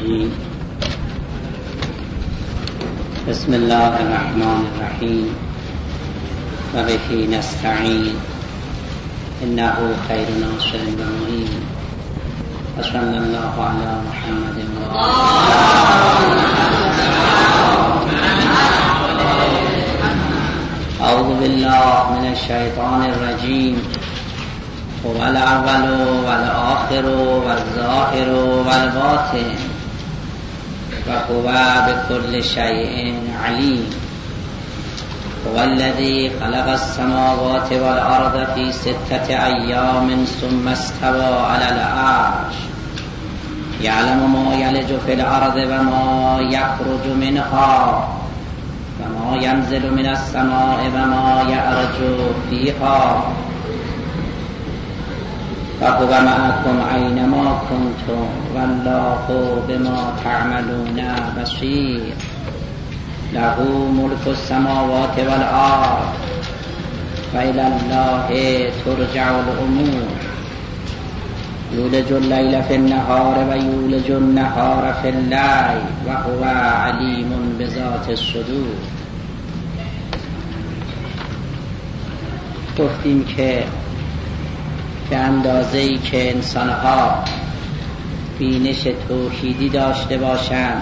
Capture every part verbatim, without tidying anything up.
الرجيم. بسم الله الرحمن الرحيم وبه نستعين إنه خير ناصر ومعين وصلى الله على محمد أعوذ بالله من الشيطان الرجيم. هو الأول والآخر والظاهر والباطن وهو بكل شيء عليم. هو الذي خلق السماوات والأرض في ستة أيام ثم استوى على العرش يعلم ما يلج في الأرض وما يخرج منها وما ينزل من السماء وما يعرج فيها وهو معكم أينما كنتم والله بما تعملون بصير. له ملك السماوات والأرض وإلى الله ترجع الأمور. يولج الليل في النهار ويولج النهار في الليل وهو عليم بذات الصدور. گفتیم که به اندازه‌ای که انسان‌ها بینش توحیدی داشته باشند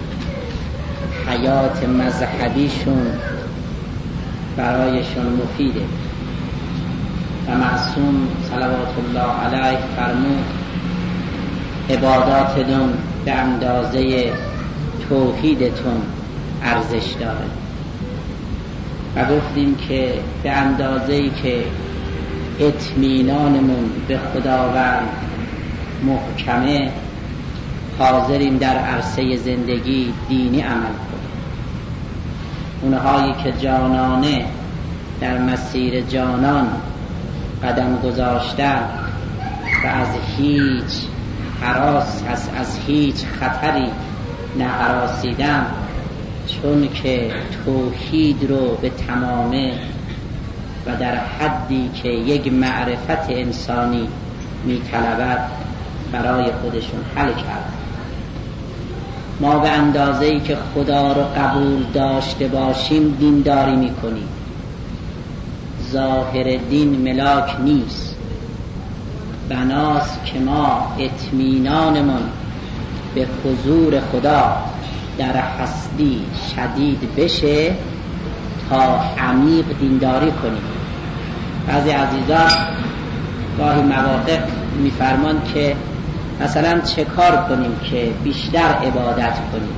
حیات مذهبیشون برایشون مفیده و معصوم صلوات الله علیه فرمود عباداتتون به اندازه توحیدتون ارزش داره و گفتیم که به اندازه‌ای که اطمینانمون به خداوند محکمه حاضریم در عرصه زندگی دینی عمل کنیم. اونهایی که جانانه در مسیر جانان قدم گذاشتن و از هیچ هراس از, از هیچ خطری نهراسیدن، چون که توحید رو به تمامه و در حدی که یک معرفت انسانی می‌طلبد برای خودشون حل کرد. ما به اندازه‌ای که خدا رو قبول داشته باشیم دینداری می‌کنیم. ظاهر دین ملاک نیست. بناست که ما اطمینانمون به حضور خدا در هستی شدید بشه تا عمیق دینداری کنیم. بعضی عزیزان گاهی مواقع میفرمان که مثلا چه کار کنیم که بیشتر عبادت کنیم،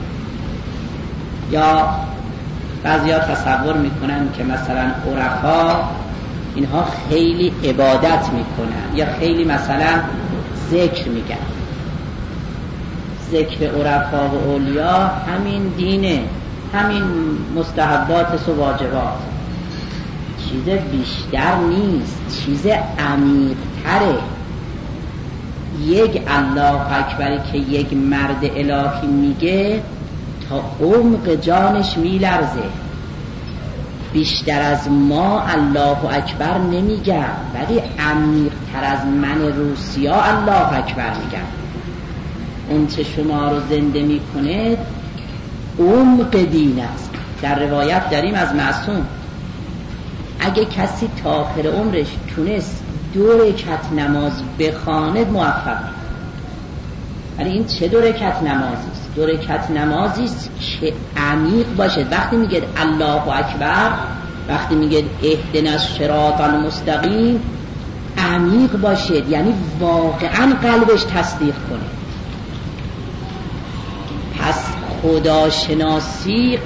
یا بعضی ها تصور میکنن که مثلا عرفا اینها خیلی عبادت میکنن یا خیلی مثلا ذکر میگن. ذکر عرفا و اولیا همین دینه، همین مستحبات و واجبات، چیز بیشتر نیست، چیز عمیق‌تره. یک الله اکبری که یک مرد الهی میگه تا عمق جانش میلرزه. بیشتر از ما الله اکبر نمیگم، ولی عمیق‌تر از من روسیا الله اکبر میگم. اون چه شما رو زنده میکنه عمق دین است. در روایت داریم از معصوم اگه کسی تا آخر عمرش تونست دو رکعت نماز بخواند موفق. ولی این چه دو رکعت نمازی است؟ دو رکعت نمازی است که عمیق باشه. وقتی میگه الله اکبر، وقتی میگه اهدنا الصراط المستقیم، عمیق باشه، یعنی واقعا قلبش تصدیق کنه. پس خداشناسی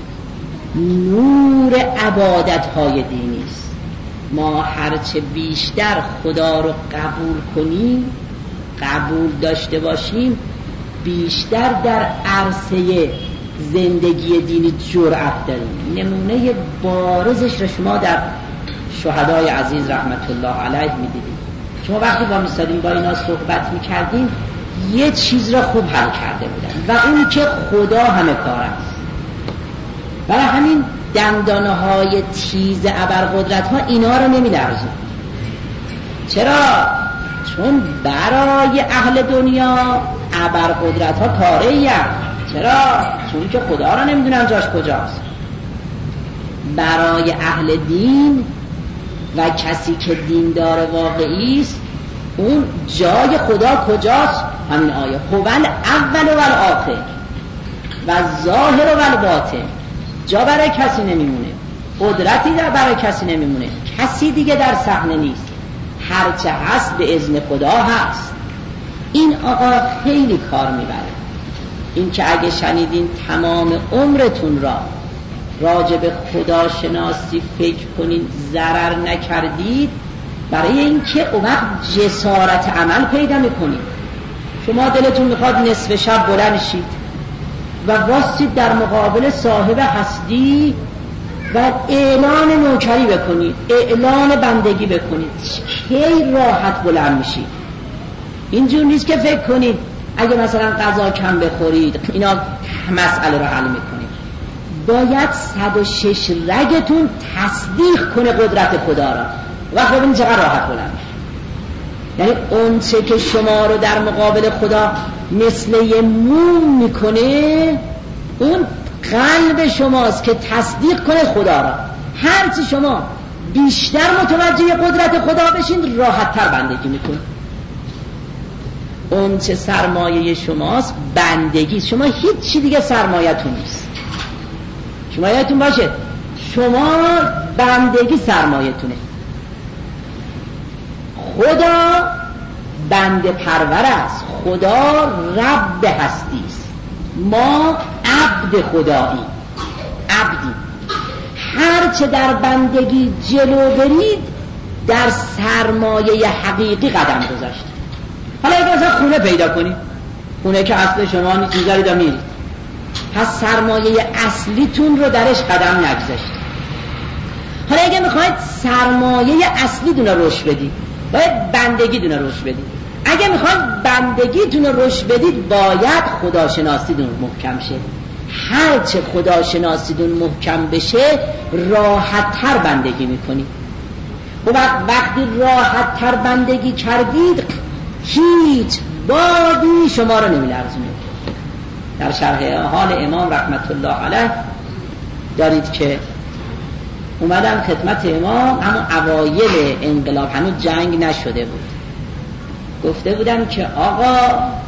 نور عبادت‌های دینی است. ما هرچه بیشتر خدا رو قبول کنیم، قبول داشته باشیم، بیشتر در عرصه زندگی دینی جرأت داریم. نمونه بارزش رو شما در شهدای عزیز رحمت الله علیه می‌دیدید. شما وقتی با می‌ایستادیم با اینا صحبت می‌کردیم یه چیز را خوب حل کرده بودن و اون که خدا همه کار است. برای همین دندانه های تیز ابرقدرت ها اینا رو نمی لرزون. چرا؟ چون برای اهل دنیا ابرقدرت ها پاره ایم. چرا؟ چون که خدا را نمیدونن جاش کجاست. برای اهل دین و کسی که دیندار واقعی است، اون جای خدا کجاست؟ همین آیه هو الاول و الاخر و ظاهر و الباطن. جا برای کسی نمیمونه، قدرتی در برای کسی نمیمونه، کسی دیگه در صحنه نیست، هرچه هست به اذن خدا هست. این آقا خیلی کار میبره. این که اگه شنیدین تمام عمرتون را راجع به خدا شناسی فکر کنین ضرر نکردید، برای اینکه اون وقت جسارت عمل پیدا میکنید. شما دلتون میخواد نصف شب بلند شید و واسید در مقابل صاحب هستی و اعلان نوکری بکنید، اعلان بندگی بکنید، کی راحت بلند میشید؟ اینجور نیست که فکر کنید اگه مثلا غذا کم بخورید اینا مسئله رو حل میکنید. باید صد و شش رگتون تصدیق کنه قدرت خدا را، وقت ببینید چقدر راحت بلند میشید. یعنی اون چه که شما رو در مقابل خدا مثل یه موم میکنه، اون قلب شماست که تصدیق کنه خدا را. هرچی شما بیشتر متوجه قدرت خدا بشین، راحت تر بندگی میکنه. اون چه سرمایه شماست بندگی. شما هیچ چی دیگه سرمایه‌تون نیست. شما یادتون باشه شما بندگی سرمایه‌تونه. خدا بنده پرور است، خدا رب هستی است، ما عبد خدایی، عبدی. هر چه در بندگی جلو برید در سرمایه حقیقی قدم گذاشت. حالا اگه مثلا خونه پیدا کنید، خونه که اصل شما نیست، میذارید و میرید، پس سرمایه اصلیتون رو درش قدم نگذاشت. حالا اگه میخواید سرمایه اصلیتون رو رشد بدید، باید بندگیتون رو رشد بدید. اگه میخواید بندگیتون رو رشد بدید، باید خداشناسیتون محکم شه. هر چه خداشناسیتون محکم بشه راحت تر بندگی میکنید. و وقتی راحت تر بندگی کردید هیچ بادی شما رو نمیلرزونه. در شرح حال امام رحمت الله علیه دارید که اومدن خدمت امام، همون اوایل انقلاب، هنوز جنگ نشده بود. گفته بودن که آقا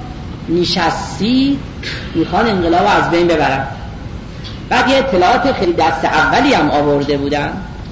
نشستی، میخوان انقلاب از بین ببرن. بعد یه اطلاعات خیلی دست اولی هم آورده بودن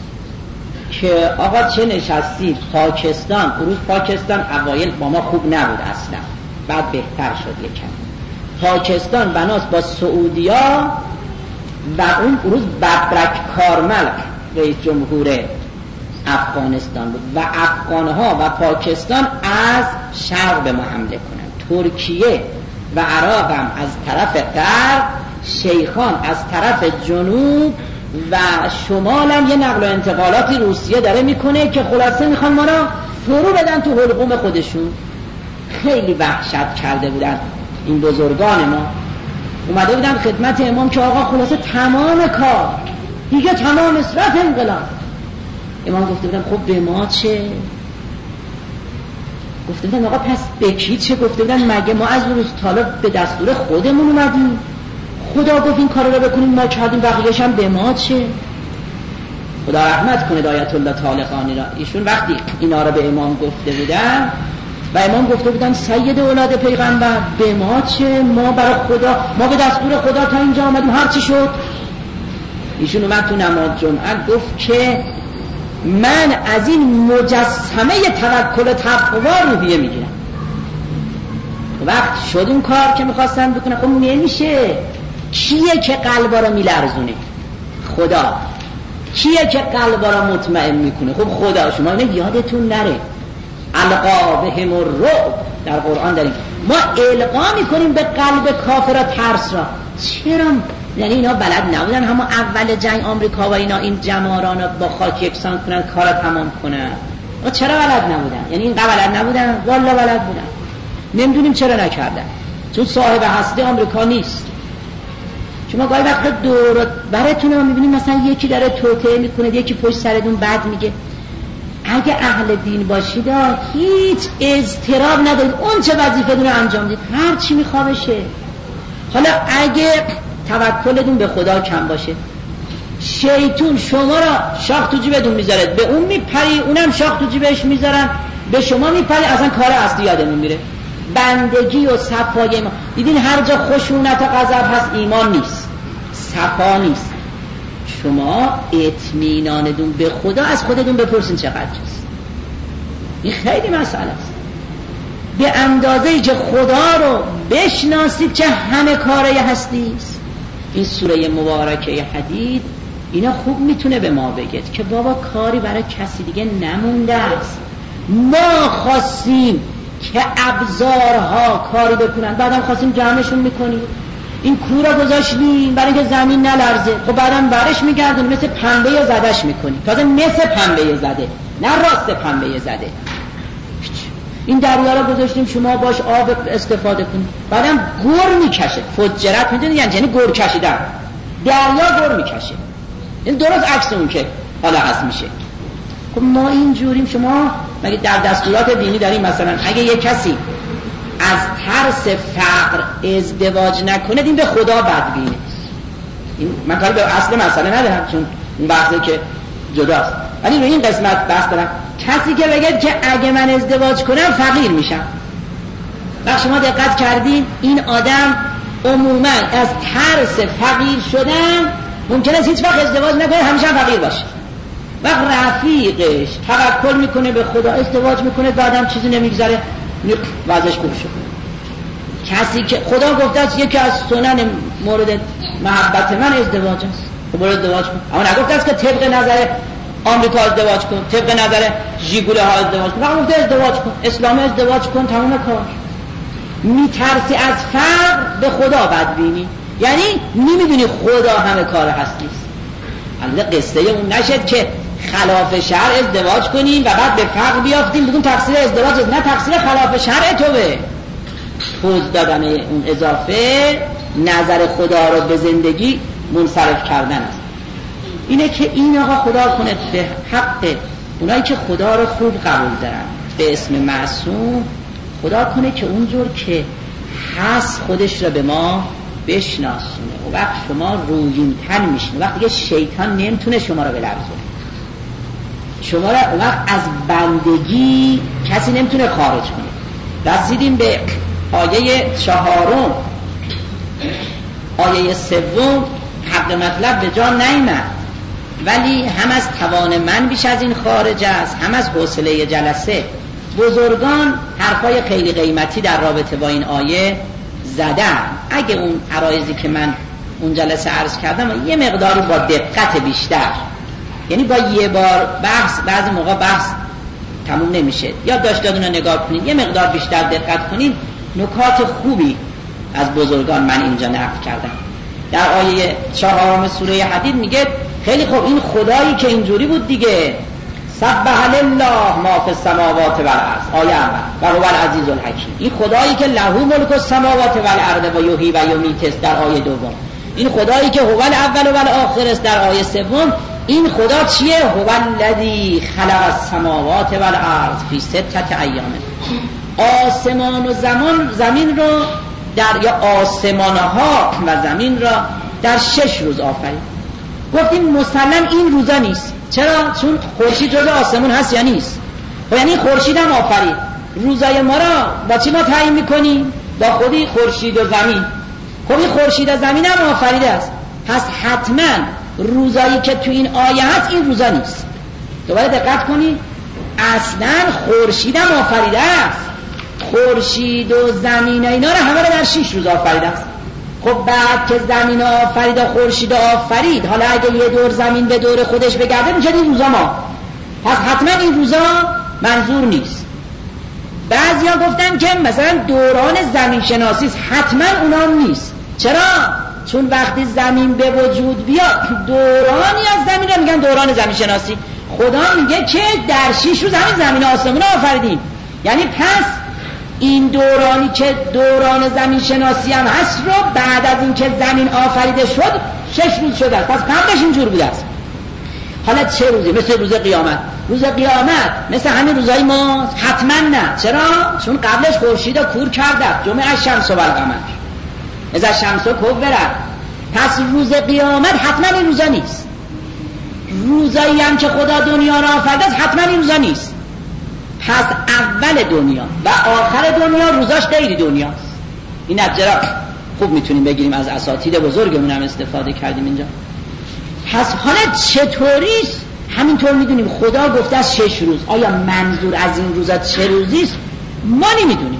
که آقا چه نشستید، پاکستان، اروز پاکستان اوایل با ما خوب نبود اصلا، بعد بهتر شد یکم. پاکستان بناس با سعودیا و اون اروز ببرک کارمل رئیس جمهور افغانستان بود و افغانها و پاکستان از شرق به ما حمله کنند. ترکیه و عراق هم از طرف غرب، شیخان از طرف جنوب و شمال هم یه نقل و انتقالاتی روسیه داره میکنه که خلاصه میخوان ما را فرو بدن تو حلقوم خودشون. خیلی وحشت کرده بودن این بزرگان ما. اومده بودن خدمت امام که آقا خلاصه تمام کار دیگه تمام اصرف انقلاب. امام گفته بودن خب به ما چه؟ گفته بودن آقا پس به کی چه؟ گفته بودن مگه ما از روز تالا به دستور خودمون اومدیم؟ خدا گفت این کار رو بکنیم ما کردیم، بقیه‌اش هم به ما چه؟ خدا رحمت کنه آیت الله طالقانی را. ایشون وقتی اینا رو به امام گفته بودن و امام گفته بودن سید اولاد پیغمبر به ما چه؟ ما برای خدا، ما به دستور خدا تا اینجا آمدیم، هر چی شد. ایشون اومد تو نماز جمعه گفت که من از این مجسمه توکل تقوا روحیه میگیرم. وقت شد اون کار که میخواستن بکنه، خب نمیشه. کیه که قلبا رو میلرزونه؟ خدا. کیه که قلبا رو مطمئن میکنه؟ خب خدا. شما اینو یادتون نره، القا بهم الرعب در قرآن داریم، ما القا میکنیم به قلب کافرها ترس را. چرا؟ یعنی اینا بلد نبودن همون اول جنگ آمریکا و اینا این جماران رو با خاک یکسان کنن، کارا تمام کنن. چرا بلد نبودن؟ یعنی این بلد نبودن؟ والله بلد بودن. نمیدونیم چرا نکردن، چون صاحب هستی آمریکا نیست. شما گاهی وقت دور براتون رو میبینید مثلا یکی داره توطئه میکنه، یکی پشت سرتون بد میگه. اگه اهل دین باشید هیچ اضطراب ندارید، اون چه وظیفه دونه انجام دید، هر چی میخواه بشه. حالا اگه توکلتون به خدا کم باشه، شیطون شما را شاخ تو جیبتون میذاره، به اون میپری، اونم شاخ تو جیبش میذارن، به شما میپری، اصلا کار اصلی یادمون میره. بندگی و صفای ایمان، دیدین هر جا خشونت و غضب هست ایمان نیست، صفا نیست. شما اطمینانتون به خدا از خودتون بپرسین چقدر است. این خیلی مسئله است. به اندازه‌ای که خدا رو بشناسید که همه کاره هستی است. این سوره مبارکه حدید اینا خوب میتونه به ما بگید که بابا کاری برای کسی دیگه نمونده است. ما خواستیم که ابزارها کاری بکنن، بعدم خواستیم جمعشون میکنیم. این کورا گذاشتیم برای که زمین نلرزه، خب بعدم برش میگردیم مثل پنبه زدش میکنیم، تازه مثل پنبه زده، نه راست پنبه زده. این دریا را گذاشتیم شما باش آب استفاده کنید، بعدم گر میکشه. فجرت میدونید یعنی گر کشیدن، دریا گر میکشه. این درست عکس اون که حالا هست میشه. خب ما این جوریم. شما مگه در دستورات دینی داریم مثلا اگه یک کسی از ترس فقر ازدواج نکنه این به خدا بدبینه؟ این من کاری به اصل مسئله ندارم چون این بحثه که جداست، ولی روی این قسمت بحث دارم. کسی که بگه که اگه من ازدواج کنم فقیر میشم، وقت شما دقت کردین این آدم عموما از ترس فقیر شدن ممکنه هیچ وقت ازدواج نکنه، همیشه فقیر باشه. وقت رفیقش توکل میکنه به خدا، ازدواج میکنه، بعدم چیزی نمیگذره وضعش خوب شد. کسی که خدا گفته است یکی از سنن مورد محبت من ازدواج است، خب برو ازدواج کن. اما نگفته است که طبق نظر آمریکا ازدواج کن، طبق نظر ژیگوله ها ازدواج کن، فقط گفته ازدواج کن، اسلام ازدواج کن، تمام کار. میترسی از فقر به خدا بدبینی، یعنی نمیدونی خدا همه کار هستی است. البته قصه اون نشد که خلاف شرع ازدواج کنیم و بعد به فقر بیافتیم بگیم تقصیر ازدواج است. نه، تقصیر خلاف شرع توه. پوز دادن اون اضافه نظر خدا رو به زندگی منصرف کردن است. اینه که این آقا خدا کنه به حق اونایی که خدا رو خوب قبول دارن به اسم معصوم، خدا کنه که اونجور که هست خودش رو به ما بشناسونه. و وقت شما رویین تن میشنه، وقت دیگه شیطان نمیتونه شما رو بلرزونه، شما رو وقت از بندگی کسی نمیتونه خارج کنه. رسیدیم به آیه چهارم. آیه سوم حق مطلب به جا نیامد، ولی هم از توان من بیش از این خارج است، هم از حوصله جلسه. بزرگان حرفای خیلی قیمتی در رابطه با این آیه زدن. اگه اون عرایضی که من اون جلسه عرض کردم یه مقداری با دقت بیشتر، یعنی با یه بار بحث، بعضی موقع بحث تموم نمیشه، یا داشتادون رو نگاه کنید، یه مقدار بیشتر دقت کنید، نکات خوبی از بزرگان من اینجا نقل کردم. در آیه چهارم سوره حدید میگه خیلی خوب، این خدایی که اینجوری بود دیگه، سبح لله ما فی السماوات و الارض، آیه اول، و هو العزیز الحکیم. این خدایی که له ملک السماوات و الارض و یحیی و یمیت است در آیه دوم. این خدایی که هو الاول و الاخر است در آیه سوم. این خدا چیه؟ هو الذی خلق السماوات و الارض فی ستة ایام. آسمان و زمان زمین رو در یا آسمانها و زمین را در شش روز آفرید. گفتیم مسلم این روزا نیست. چرا؟ چون خورشید جزء آسمون هست یا نیست؟ و یعنی خورشید هم آفرید. روزای ما را با چی ما تعیین میکنیم؟ با خودی خورشید و زمین. خب این خورشید و زمین هم آفریده است، پس حتما روزایی که تو این آیه هست این روزا نیست. دوباره دقت کنید، اصلا خورشید هم آفریده است، خورشید و زمین اینا رو همه رو در شش روز آفریده است. خب بعد که زمین آفرید و خورشید آفرید، حالا اگه یه دور زمین به دور خودش بگرده میشه این روزا ما، پس حتما این روزا منظور نیست. بعضیا گفتن که مثلا دوران زمین شناسی است، حتما اونام نیست. چرا؟ چون وقتی زمین به وجود بیاد دورانی از زمین رو میگن دوران زمین شناسی. خدا میگه که در شش روز همین زمین آسمون آفریدیم، یعنی پس این دورانی که دوران زمین شناسی هم هست رو بعد از این که زمین آفریده شد شش روز شده است، پس قبلش اینجور بوده است. حالا چه روزی؟ مثل روز قیامت. روز قیامت مثل همین روزای ما؟ حتما نه. چرا؟ چون قبلش خورشید کور کرده، جمعه الشمس و القمر اذا الشمس کورت. پس روز قیامت حتما این روزا نیست. روزایی هم که خدا دنیا را آفریده حتما این روزا نیست. پس اول دنیا و آخر دنیا روزاش غیر دنیاست. این نتیجه را خوب میتونیم بگیریم، از اساتید بزرگمون هم استفاده کردیم اینجا. پس حالا چطوریست؟ همینطور میدونیم خدا گفته از شش روز. آیا منظور از این روزا چه روزیست؟ ما نمیدونیم.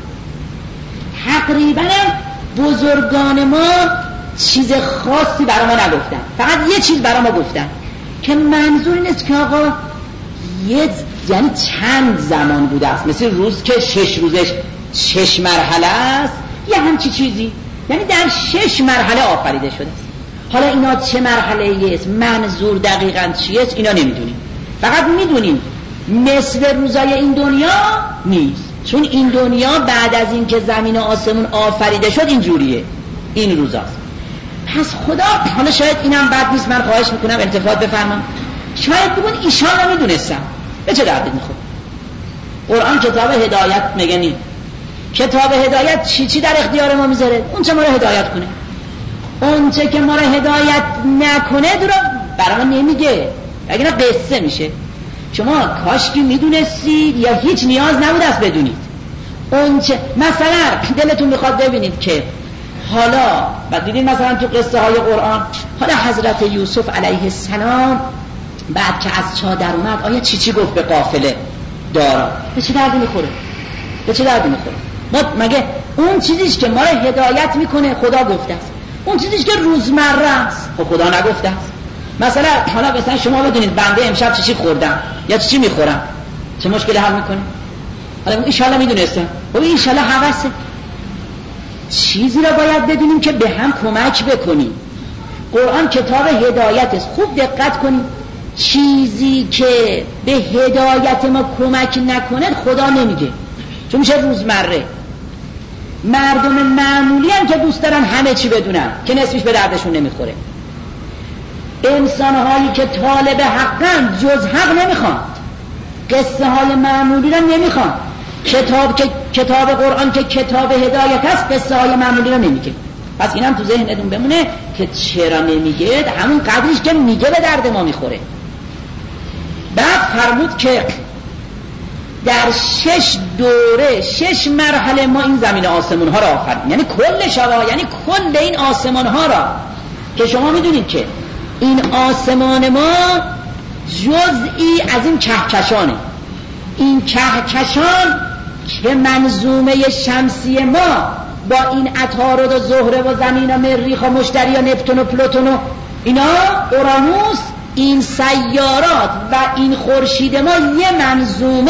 تقریبا بزرگان ما چیز خاصی برای ما نگفتن، فقط یه چیز برای ما گفتن که منظور این است که آقا یه یعنی چند زمان بوده است، مثل روز که شش روزش شش مرحله است، یه همچی چیزی، یعنی در شش مرحله آفریده شده است. حالا اینا چه مرحله است، منظور دقیقاً چیه است، اینا نمیدونیم. فقط میدونیم مثل روزای این دنیا نیست، چون این دنیا بعد از این که زمین و آسمون آفریده شد اینجوریه، این روزاست. پس خدا، حالا شاید اینم بد نیست، من خواهش میکنم التفات بفرمام، شاید بگون ایشان نمیدونستم، به چه دردی میخوره؟ قرآن کتاب هدایت میگه نی. کتاب هدایت چی چی در اختیار ما میذاره؟ اون چه ما رو هدایت کنه، اون چه که ما رو هدایت نکنه درو برای ما نمیگه، اگه نه قصه میشه. شما کاشکی میدونستید یا هیچ نیاز نبود است بدونید. اون چه مثلا دلتون میخواد ببینید که حالا بعد دیدین مثلا تو قصه های قرآن، حالا حضرت یوسف علیه السلام بعد که از چادر اومد آیا چی چی گفت به قافله دارا؟ به چه دردی میخوره؟ به چه دردی میخوره؟ ما مگه اون چیزیش که ما رو هدایت میکنه خدا گفته است، اون چیزیش که روزمره است خب خدا نگفته است. مثلا حالا مثلا شما بدونید بنده امشب چی چی خوردم یا چی چی میخورم، چه مشکلی حل میکنه؟ حالا ان شاء الله میدونستم، خب ان شاء الله حواسه. چیزی را باید بدونیم که به هم کمک بکنیم. قرآن کتاب هدایت است، خوب دقت کنیم. چیزی که به هدایت ما کمک نکنه خدا نمیگه، چون میشه روزمره. مردم معمولی هم که دوست دارن همه چی بدونن که نصفش به دردشون نمیخوره. انسانهایی که طالب حقن جز حق نمیخوان، قصه های معمولی را نمیخوان. کتاب که کتاب قرآن که کتاب هدایت است قصه های معمولی را نمیگه. پس اینم تو ذهنتون بمونه که چرا نمیگه، همون قدریش که میگه به درد ما میخوره. بعد فرمود که در شش دوره شش مرحله ما این زمین آسمون ها را آفریدیم، یعنی کل شوا، یعنی کل این آسمان ها را که شما میدونید که این آسمان ما جزئی از این کهکشانه. این کهکشان که منظومه شمسی ما با این عطارد و زهره و زمین و مریخ و مشتری و نپتون و پلوتون و اینا اورانوس، این سیارات و این خورشید ما یه منظومه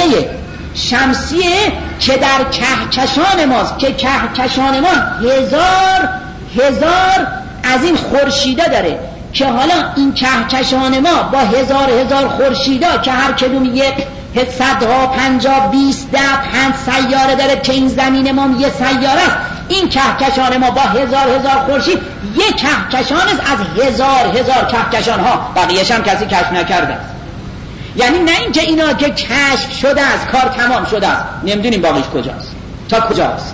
شمسیه که در کهکشان ماست، که کهکشان ما هزار هزار از این خورشیدا داره، که حالا این کهکشان ما با هزار هزار خورشیدا که هر کدوم یک صدها پنجاه بیست ده پنج سیاره داره، که این زمین ما یه سیاره است. این کهکشان ما با هزار هزار خورشید یک کهکشان است از هزار هزار کهکشان ها، بقیه‌اش هم کسی کشف نکرده است. یعنی نه اینکه اینا که کشف شده است کار تمام شده است، نمیدونیم باقیش کجاست تا کجاست.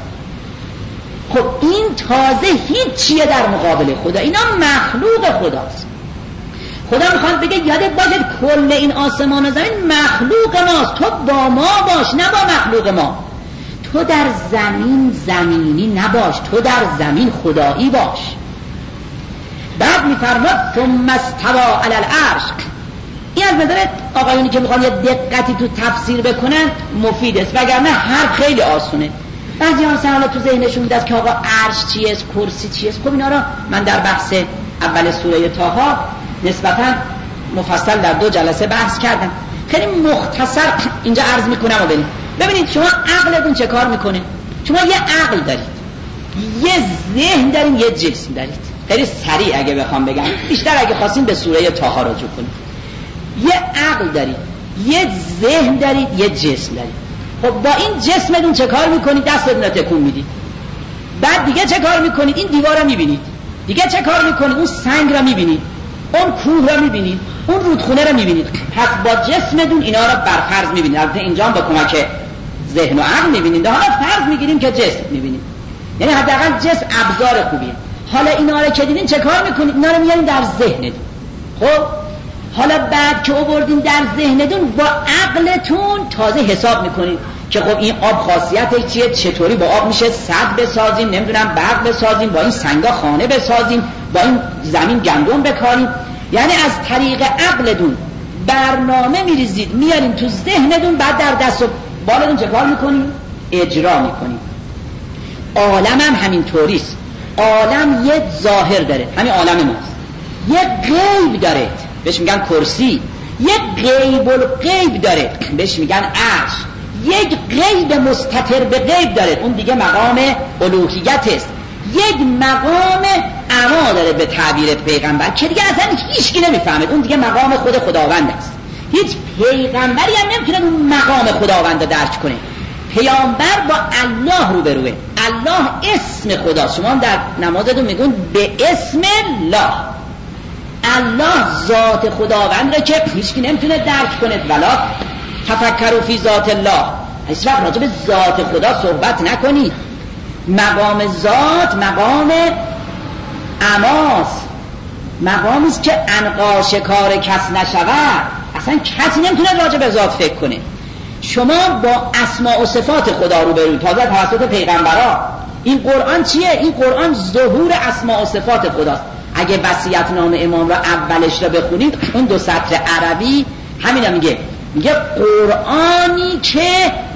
خب این تازه هیچ چیه در مقابل خدا، اینا مخلوق خداست. خدا میخواد بگه یادت باشه کل این آسمان و زمین مخلوق ماست، تو با ما باش نه با مخلوق ما. تو در زمین زمینی نباش، تو در زمین خدایی باش. بعد میفرماد ثم استوى علی العرش. این از نظر آقایونی که میخوان یه دقتی تو تفسیر بکنن مفید است، وگرنه حرف خیلی آسونه. بعضی ها مثلا تو ذهنشون دست که آقا عرش چیه است، کرسی چیه است. خب اینا رو من در بحث اول سوره طه نسبتا مفصل در دو جلسه بحث کردم. خیلی مختصر اینجا عرض میکنم و ببینید. ببینید شما عقلتون چه کار میکنه؟ شما یه عقل دارید، یه ذهن دارید، یه جسم دارید. خیلی سریع اگه بخوام بگم، بیشتر اگه خواستین به سوره طه رجوع کنید. یه عقل دارید، یه ذهن دارید، یه جسم دارید. خب با این جسمتون چه کار میکنید؟ دستتون رو تکون میدید. بعد دیگه چه کار میکنید؟ این دیوار رو میبینید. دیگه چه کار میکنید؟ اون سنگ رو میبینید. اون کوه رو میبینید، اون رودخونه رو میبینید، پس با جسمتون اینا رو برفرض میبینید. البته اینجا با کمک ذهن و عقل میبینید، حالا فرض میگیریم که جسم میبینید، یعنی حداقل جسم ابزار خوبیه. حالا اینا رو که دیدین چه کار میکنید؟ اینا رو میارین در ذهنتون. خب حالا بعد که آوردین در ذهنتون با عقلتون تازه حساب میکنید که خب این آب خاصیتش چیه، چطوری با آب میشه سد بسازیم، نمیدونم برق بسازیم، با این سنگا خانه بسازیم، با این زمین گندم بکاریم. یعنی از طریق عقلتون برنامه میریزید میارین تو ذهنتون، بعد در دست و بالتون چه کار میکنید؟ اجرا میکنید. عالم هم همین طوریست. عالم یه ظاهر داره، همین عالم ماست، یه غیب داره بهش میگن کرسی، یک غیب الغیب داره بهش میگن عرش، یک غیب مستتر به غیب داره اون دیگه مقام الوهیت است، یک مقام عما داره به تعبیر پیغمبر که دیگه اصلا هیچکی نمیفهمه، اون دیگه مقام خود خداوند است. هیچ پیغمبری هم نمیتونه اون مقام خداوند رو درک کنه. پیامبر با الله روبروه، الله اسم خداست. شما در نمازتون میگون به اسم الله، الله ذات خداوند را که هیچکی نمیتونه درک کنه. ولا تفکروا فی ذات الله، هیچ وقت راجع به ذات خدا صحبت نکنید. مقام ذات مقام عماست، مقامی است که انقاش کار کس نشود، اصلا کسی نمیتونه راجع به ذات فکر کنه. شما با اسماء و صفات خدا رو برید تازه توسط پیغمبرا. این قرآن چیه؟ این قرآن ظهور اسماء و صفات خداست. اگه وصیت نام امام را اولش را بخونید، اون دو سطر عربی همینا میگه، میگه قرآنی که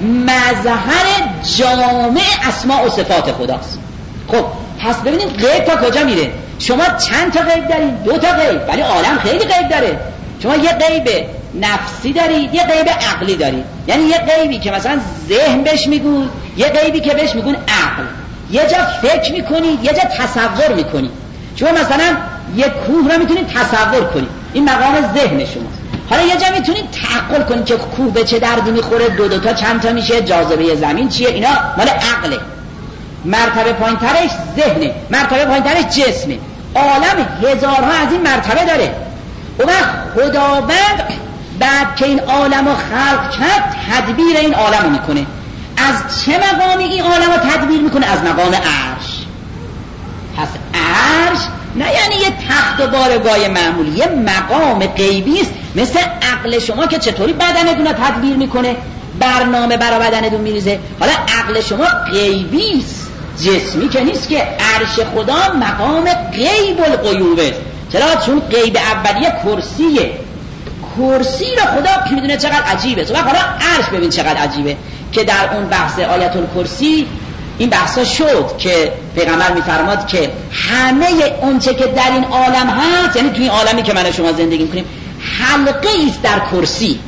مظهر جامع اسماء و صفات خداست. خب پس ببینید غیب تا کجا میره. شما چند تا غیب دارید؟ دو تا غیب، ولی عالم خیلی غیب داره. شما یه غیب نفسی دارید، یه غیب عقلی دارید. یعنی یه غیبی که مثلا ذهن بهش میگون، یه غیبی که بهش میگون عقل. یه جا فکر میکنید، یه جا تصور میکنید. شما مثلا یه کوه رو میتونید تصور کنید، این مقام ذهن شماست. حالا یه جا میتونید تعقل کنید که کوه به چه دردی میخوره، دو دو تا چند تا میشه، جاذبه زمین چیه، اینا مال عقله. مرتبه پایینترش ذهنه، مرتبه پایینترش جسمه. عالم هزارها از این مرتبه داره. و خداوند بعد که این عالم رو خلق کرد تدبیر این عالم رو میکنه. از چه مقامی این عالم رو تدبیر میکنه؟ از مقام عرش. پس عرش نه یعنی یه تخت و بارگاه معمولی، یه مقام غیبی است، مثل عقل شما که چطوری بدنتون رو تدبیر میکنه، برنامه برای بدنتون میریزه. حالا عقل شما غیبی است، جسمی که نیست که. عرش خدا مقام غیب الغیوبه. چرا؟ چون غیب اولیه کرسیه. کرسی رو خدا که میدونه چقدر عجیبه. تو حالا عرش ببین چقدر عجیبه که در اون بحث آیت الکرسی این بحثا شد که پیغمبر میفرماد که همه اونچه که در این عالم هست، یعنی توی این عالمی که من و شما زندگی میکنیم، حلقه ایست در کرسی.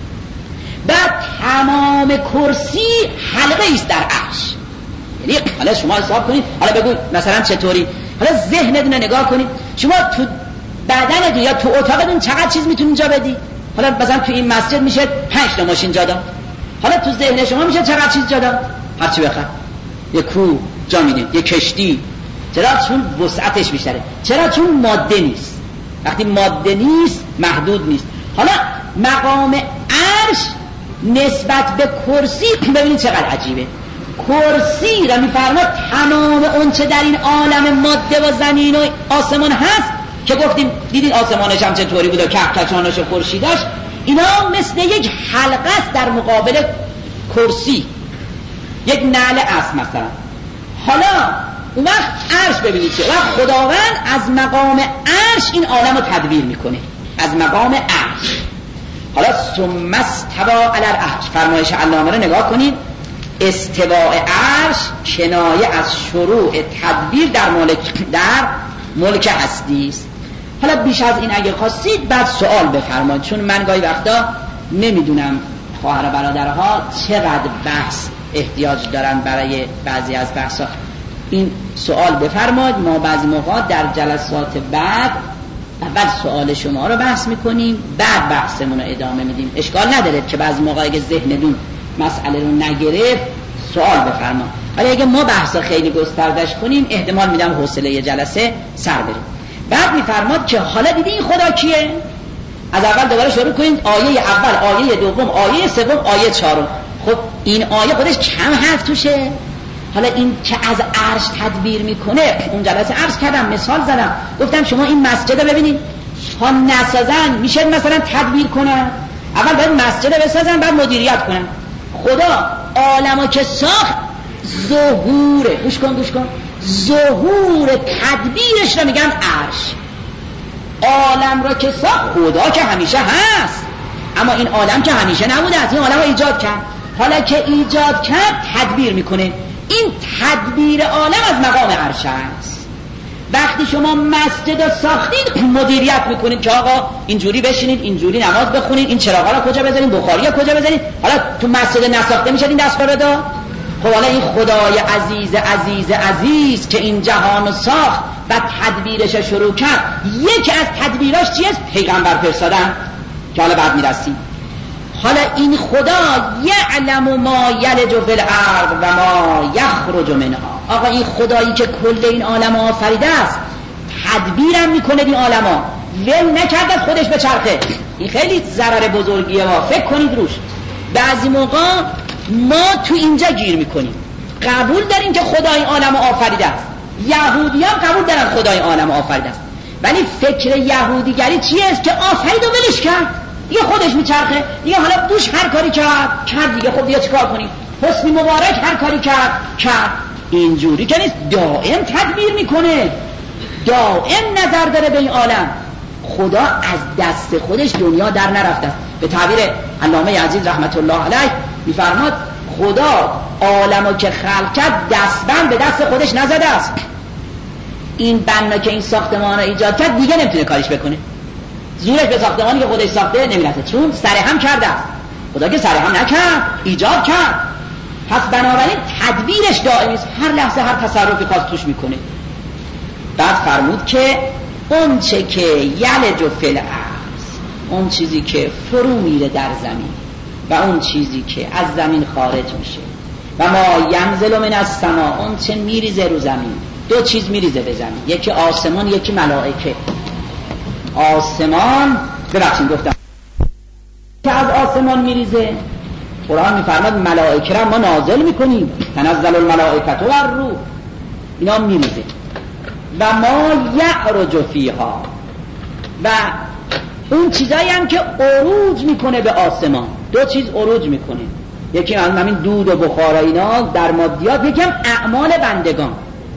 بعد تمام کرسی حلقه ایست در عرش. یعنی حالا شما حساب کنید، حالا بگو مثلا چطوری، حالا ذهنتون رو نگاه کنید، شما تو بدنتون یا تو اتاقتون چقدر چیز میتونید جا بدی؟ حالا مثلا تو این مسجد میشه پنج تا ماشین جا داد، حالا تو ذهن شما میشه چقدر چیز جا داد؟ هر چی بخواد. یه کوه جا میدید، یه کشتی. چرا؟ چون وسعتش بیشتره. چرا؟ چون ماده نیست. وقتی ماده نیست محدود نیست. حالا مقام عرش نسبت به کرسی ببینید چقدر عجیبه. کرسی را میفرماد تمام اون چه در این عالم ماده و زمین و آسمان هست که گفتیم دیدین آسمانش هم چطوری بود و کهکشانش و خورشیدش، اینا مثل یک حلقه است در مقابل کرسی، یک نعل است مثلا. حالا اون وقت عرش ببینید چه وقت خداوند از مقام عرش این عالم رو تدبیر میکنه، از مقام عرش. حالا ثم استوى علی العرش، فرمایش علامه رو نگاه کنید. استواء عرش کنایه از شروع تدبیر در ملک در ملک هستی است. حالا بیش از این اگه خواستید بعد سوال بفرمایید، چون من گاهی وقتا نمیدونم خواهر و برادرها چقدر بحث احتیاج دارن برای بعضی از بحثا. این سوال بفرمایید، ما بعضی موقع در جلسات بعد اول سوال شما رو بحث میکنیم، بعد بحثمون رو ادامه میدیم. اشکال نداره که بعضی موقع اگه ذهنتون مسئله رو نگرفت سوال بفرمایید، ولی اگه ما بحثا خیلی گستردش کنیم احتمال میدم حوصله یه جلسه سر بریم. بعد میفرماد که حالا دیدی این خدا کیه؟ از اول دوباره شروع کنید، آیه اول، آیه دوم، آیه سوم، آیه چهارم. خب این آیه خودش کم حرف توشه. حالا این که از عرش تدبیر میکنه، اون جلسه عرض کردم، مثال زدم، گفتم شما این مسجد رو ببینید، ها نسازن میشه مثلا تدبیر کنن؟ اول باید مسجد رو بسازن، بعد مدیریت کنن. خدا عالمو که ساخت ظهوره، گوش کن گوش کن، ظهور تدبیرش رو میگن عرش. عالم رو که ساخت، خدا که همیشه هست، اما این عالم که همیشه نبوده، از این عالم رو ایجاد کرد. حالا که ایجاد کرد تدبیر میکنه. این تدبیر عالم از مقام عرش است. وقتی شما مسجد رو ساختید مدیریت میکنید که آقا اینجوری بشینید، اینجوری نماز بخونید، این چراغا رو کجا بذارید، بخاری رو کجا بذارید. حالا تو مسجد نساخته میشه این دست بده. خب حالا این خدای عزیز عزیز عزیز که این جهان رو ساخت و تدبیرش شروع کرد، یکی از تدبیراش چیه؟ پیغمبر فرستادن که حالا بعد میرسیم. حالا این خدا یعلم ما یلج فی الارض و ما یخرج منها. آقا این خدایی که کل این عالم آفریده است، تدبیرم میکنه این عالم، ول نکرد از خودش به چرخه. این خیلی ضرر بزرگیه، ما فکر کنید روش. بعضی موقع ما تو اینجا گیر میکنیم، قبول داریم که خدای عالم آفریده است، یهودی هم قبول دارن خدای عالم آفریده است، ولی فکر یهودیگری چیه است که آفرید و ولش کرد، دیگه خودش میچرخه، دیگه حالا بوش هر کاری کرد کرد دیگه. خب دیگه چیکار کنیم؟ حسنی مبارک هر کاری کرد کرد. اینجوری که نیست، دائم تدبیر میکنه، دائم نظر داره به این عالم. خدا از دست خودش دنیا در نرفته است. به تعبیر علامه عزیز رحمت الله علیه میفرماد خدا عالمو که خلق کرد دستبند به دست خودش نزده است. این بنا که این ساختمان رو ایجاد کرد دیگه نمیتونه کاریش بکنه، زورش به ساختمانی که خودش ساخته نمیرسه، چون سرهم کرده است. خدا که سرهم نکرد، ایجاد کرد. پس بنابراین تدبیرش دائمی است، هر لحظه هر تصرفی خاص توش میکنه. بعد فرمود که اون چه که یلج فی الارض، اون چیزی که فرو میره در زمین و اون چیزی که از زمین خارج میشه، و ما ینزل من السماء، اون چه میریزه رو زمین. دو چیز میریزه به زمین، یکی آسمان یکی ملائکه. آسمان ببخشید گفتم که از آسمان میریزه، قرآن میفرماد ملائکه را ما نازل میکنیم، تنزل الملائکه و الروح، اینا میریزه. و ما یعرج فیها، و اون چیزایی هم که عروج میکنه به آسمان. دو چیز عروج میکنه، یکی همین دود و بخار اینا در مادیات، یکی هم اعمال بندگان.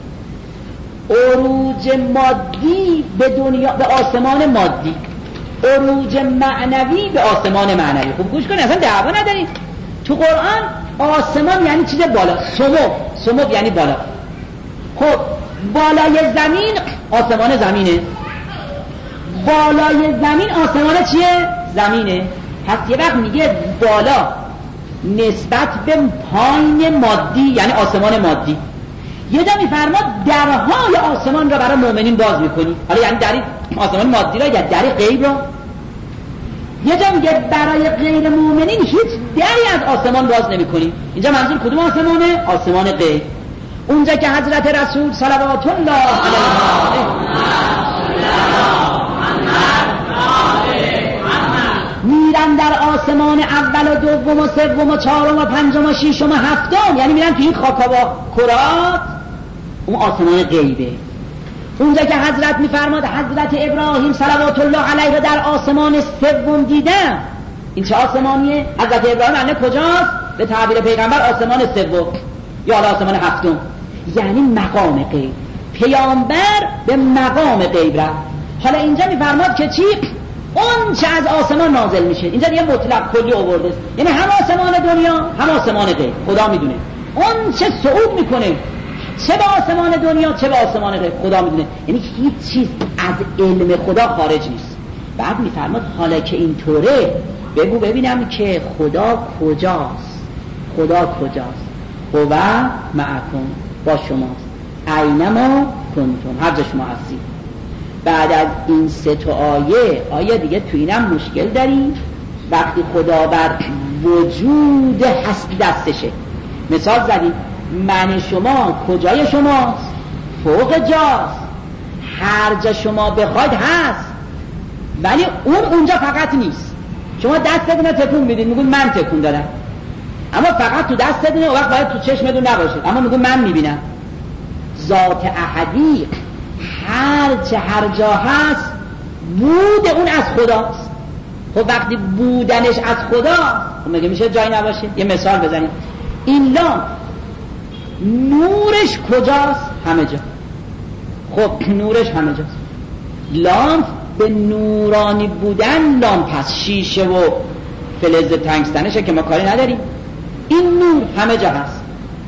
عروج مادی به دنیا، به آسمان مادی، عروج معنوی به آسمان معنوی. خوب گوش کنید، اصلا دعوا ندارید. تو قرآن آسمان یعنی چیز بالا، سمو سمو یعنی بالا. خب بالای زمین آسمان زمینه، بالای زمین آسمان چیه؟ زمینه. پس یه وقت میگه بالا نسبت به پایین مادی یعنی آسمان مادی. یه جا میفرماد درهای آسمان را برای مؤمنین باز میکنی، حالا یعنی در آسمان مادی را یا در غیب را. یه جا میگه برای غیر مؤمنین هیچ دری از آسمان باز نمیکنی. اینجا منظور کدوم آسمانه؟ آسمان غیب. اونجا که حضرت رسول صلوات الله علیه میرن در آسمان اول و دوم و سوم و چهارم و پنجم و ششم و هفتم، یعنی میرن تو این خاکا و کرات، اون آسمان غیبه. اونجا که حضرت میفرماد حضرت ابراهیم صلوات الله علیه در آسمان سوم دیدن، این چه آسمانیه؟ حضرت ابراهیم الان کجاست؟ به تعبیر پیغمبر آسمان سوم یا آسمان هفتم، یعنی مقام غیب. پیامبر به مقام غیب رفت. حالا اینجا میفرماد که چی؟ اون چه از آسمان نازل میشه، اینجا دیگه مطلق کلی آورده است، یعنی هم آسمان دنیا هم آسمان غیب. خدا میدونه اون چه صعود میکنه، چه به آسمان دنیا چه به آسمان غیب، خدا میدونه. یعنی هیچ چیز از علم خدا خارج نیست. بعد میفرماد حالا که اینطوره بگو ببینم که خدا کجاست؟ خدا کجاست؟ هو معکم، با شماست، اینما کنتم، هر جا شما هستید. بعد از این سه تا آیه آیه دیگه تو اینم مشکل داریم. وقتی خدا بر وجود هستی دستشه، مثال زدیم من شما کجای شماست؟ فوق جاست، هر جا شما بخواید هست، ولی اون اونجا فقط نیست. شما دستتون رو تکون میدید میگون من تکون دادم، اما فقط تو دستتونه، و وقت باید تو چشمتون نباشه، اما میگون من میبینم. ذات احدی هر چه هر جا هست بود اون از خداست. خب وقتی بودنش از خدا، خب مگه میشه جایی نباشه؟ یه مثال بزنیم. این لامپ نورش کجاست؟ همه جا. خب نورش همه جاست. لامپ به نورانی بودن لامپ هست، شیشه و فلز تنگستنشه که ما کاری نداریم. این نور همه جا هست،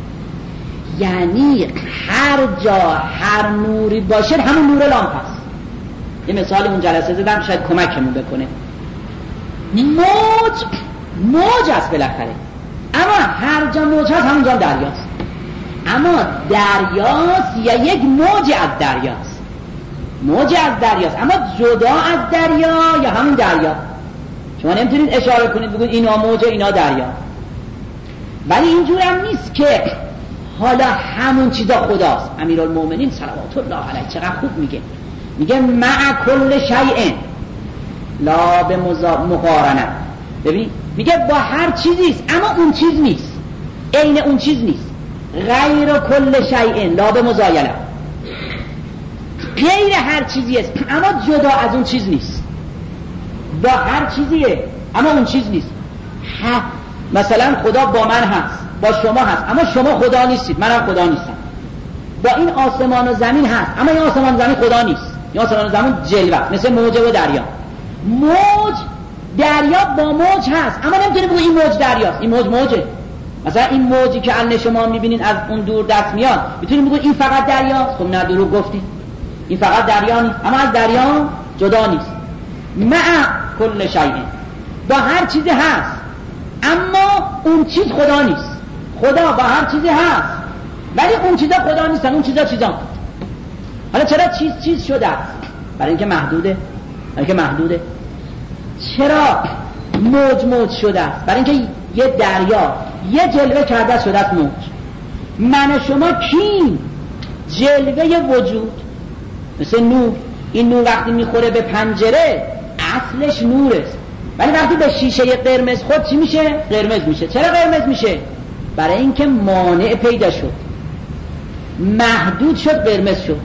یعنی هر جا هر نوری باشه همون نور لامپ هست. یه مثال اون جلسه زدم شاید کمکمون بکنه. موج موج هست بالاخره، اما هر جا موج هست همون جا دریاست. اما دریاست یا یک موج از دریاست، موج از دریاست اما جدا از دریا یا همون دریا. شما نمیتونید اشاره کنید بگید اینا موج اینا دریا، ولی اینجور هم نیست که حالا همون چیزا خداست. امیرالمومنین صلوات الله علیه چقدر خوب میگه، میگه مع کل شیء لا به مقارنه. ببین میگه با هر چیزیست اما اون چیز نیست، عین اون چیز نیست. غیر کل شیء لا به مزایله، غیر هر چیزی است اما جدا از اون چیز نیست. با هر چیزیه اما اون چیز نیست. ها مثلا خدا با من هست، با شما هست، اما شما خدا نیستید، منم خدا نیستم. با این آسمان و زمین هست، اما این آسمان و زمین خدا نیست. این آسمان و زمین جلوه، مثل موج و دریا. موج دریا با موج هست، اما نمیتونی بگو این موج دریاست، این موج موجه. مثلا این موجی که الان شما میبینین از اون دور دست میاد، میتونید بگو این فقط دریاست. خب نه، دروغ گفتی، این فقط دریا نیست، اما از دریا جدا نیست. مع کل شیء، با هر چیزی هست اما اون چیز خدا نیست. خدا با هر چیزی هست ولی اون چیزا خدا نیستن، اون چیزا چیزان. حالا چرا چیز چیز شده است؟ برای اینکه محدوده، برای اینکه محدوده. چرا موج موج شده است؟ برای اینکه یه دریا یه جلوه کرده شده است موج. من و شما کیم؟ جلوه وجود، مثل نور. این نور وقتی میخوره به پنجره اصلش نور است، ولی وقتی به شیشه قرمز خود چی میشه؟ قرمز میشه. چرا قرمز میشه؟ برای اینکه مانع پیدا شد، محدود شد، قرمز شد.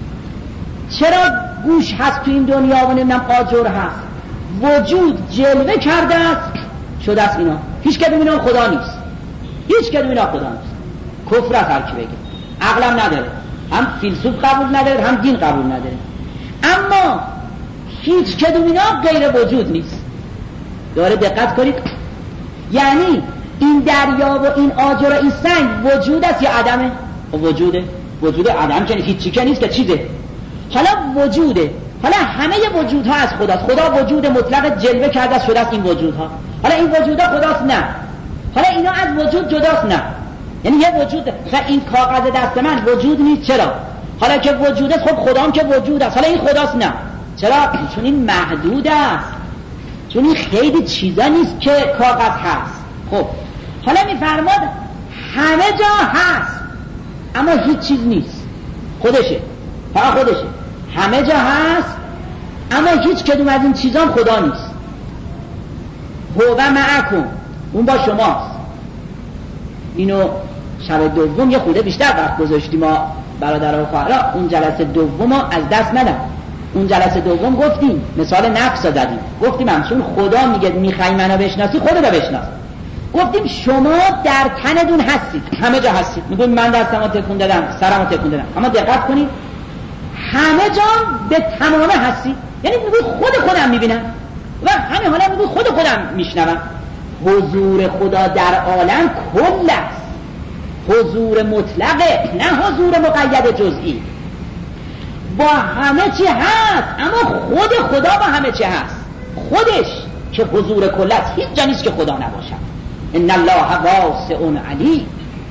چرا گوش هست تو این دنیا و نمیدونم آجر هست؟ وجود جلوه کرده است شده است اینا. هیچ کدوم اینا خدا نیست، هیچ کدوم اینا خدا نیست. کفر است هر کی بگه، عقلم نداره، هم فیلسوف قبول نداره هم دین قبول نداره. اما هیچ کدوم اینا غیر وجود نیست. داره دقت کنید، یعنی این دریا و این آجر و این سنگ وجود است یا عدمه؟ وجوده. وجود عدم که هیچی که نیست که چیزه. حالا وجوده، حالا همه وجودها از خداست. خدا وجود مطلق جلوه کرده شده است این وجودها. حالا این وجودها خداست؟ نه. حالا اینا از وجود جداست؟ نه. یعنی یه وجود، مثلا این کاغذ دست من وجود نیست. چرا؟ حالا که وجود است، خب خدا هم که وجود است، حالا این خداست؟ نه. چرا؟ چون این محدود است، چون این خیلی چیزا نیست که کاغذ هست. خب حالا میفرماد همه جا هست اما هیچ چیز نیست، خودشه، فقط خودشه. همه جا هست اما هیچ کدوم از این چیزان خدا نیست. هو معکم، اون با شماست. اینو شب دوم یه خورده بیشتر وقت گذاشتیم ما برادرها و خواهرها. اون جلسه دوم از دست ندم. اون جلسه دوم گفتیم مثال نفس رو زدیم، گفتیم همچون خدا میگه میخوای منو بشناسی خودت رو بشناس. گفتیم شما در تنتون هستید، همه جا هستید. میگم من دستمو تکون دادم، سرمو تکون دادم، اما دقت کنید همه جا به تمامه هستید. یعنی میگم خود خودم میبینم و همه حالا میگم خود خودم میشنوم. حضور خدا در عالم کل است، حضور مطلقه، نه حضور مقید جزئی. با همه چی هست اما خود خدا با همه چی هست. خودش که حضور کل است، هیچ جا نیست که خدا نباشد. ان الله واسع علیم،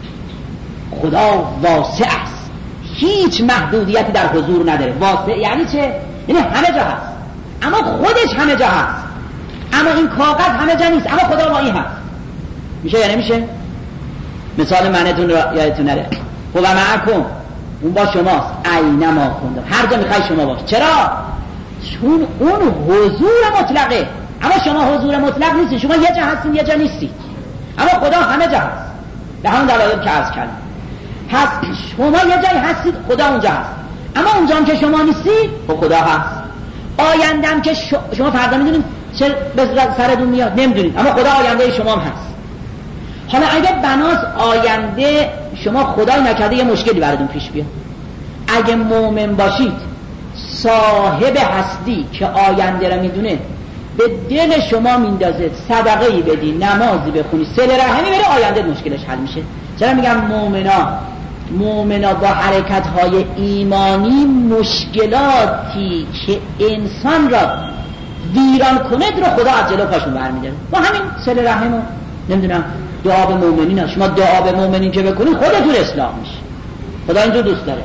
خدا واسع است، هیچ محدودیتی در حضور نداره. واسع یعنی چه؟ یعنی همه جا هست اما خودش همه جا هست. اما این کاغذ همه جا نیست اما خدا با این هست. میشه یا نمیشه؟ مثال منتون رو یادتون نره. و معکم، اون با شماست. اینما کنتم، هر جا میخوای شما باش. چرا؟ چون اون حضور مطلقه، اما شما حضور مطلق نیستید. شما یه جا هستید یه جا نیستید، اما خدا همه جا هست به همون دلایل که عرض کردم. پس شما یه جایی هستید، خدا اونجا هست، اما اونجا هم که شما نیستید خدا هست. آیندم که شما فردا میدونید چه به سرتون میاد نمیدونید، اما خدا آینده شما هم هست. حالا اگه بناس آینده شما خدای نکرده یه مشکلی براتون پیش بیاد، اگه مؤمن باشید صاحب هستی که آینده را میدونه به دل شما میندازه صدقه‌ای بدی، نمازی بخونی، صله رحمی بری، آینده مشکلش حل میشه. چرا میگم مؤمنا؟ مؤمنا با حرکت‌های ایمانی مشکلاتی که انسان را ویران کنه رو خدا از جلو پاشون برمی‌داره. با همین صله رحم و نمیدونم دعا به مؤمنین، شما دعا به مؤمنین که بکنید خودتون اصلاح میشه. خدا اینجور دوست داره.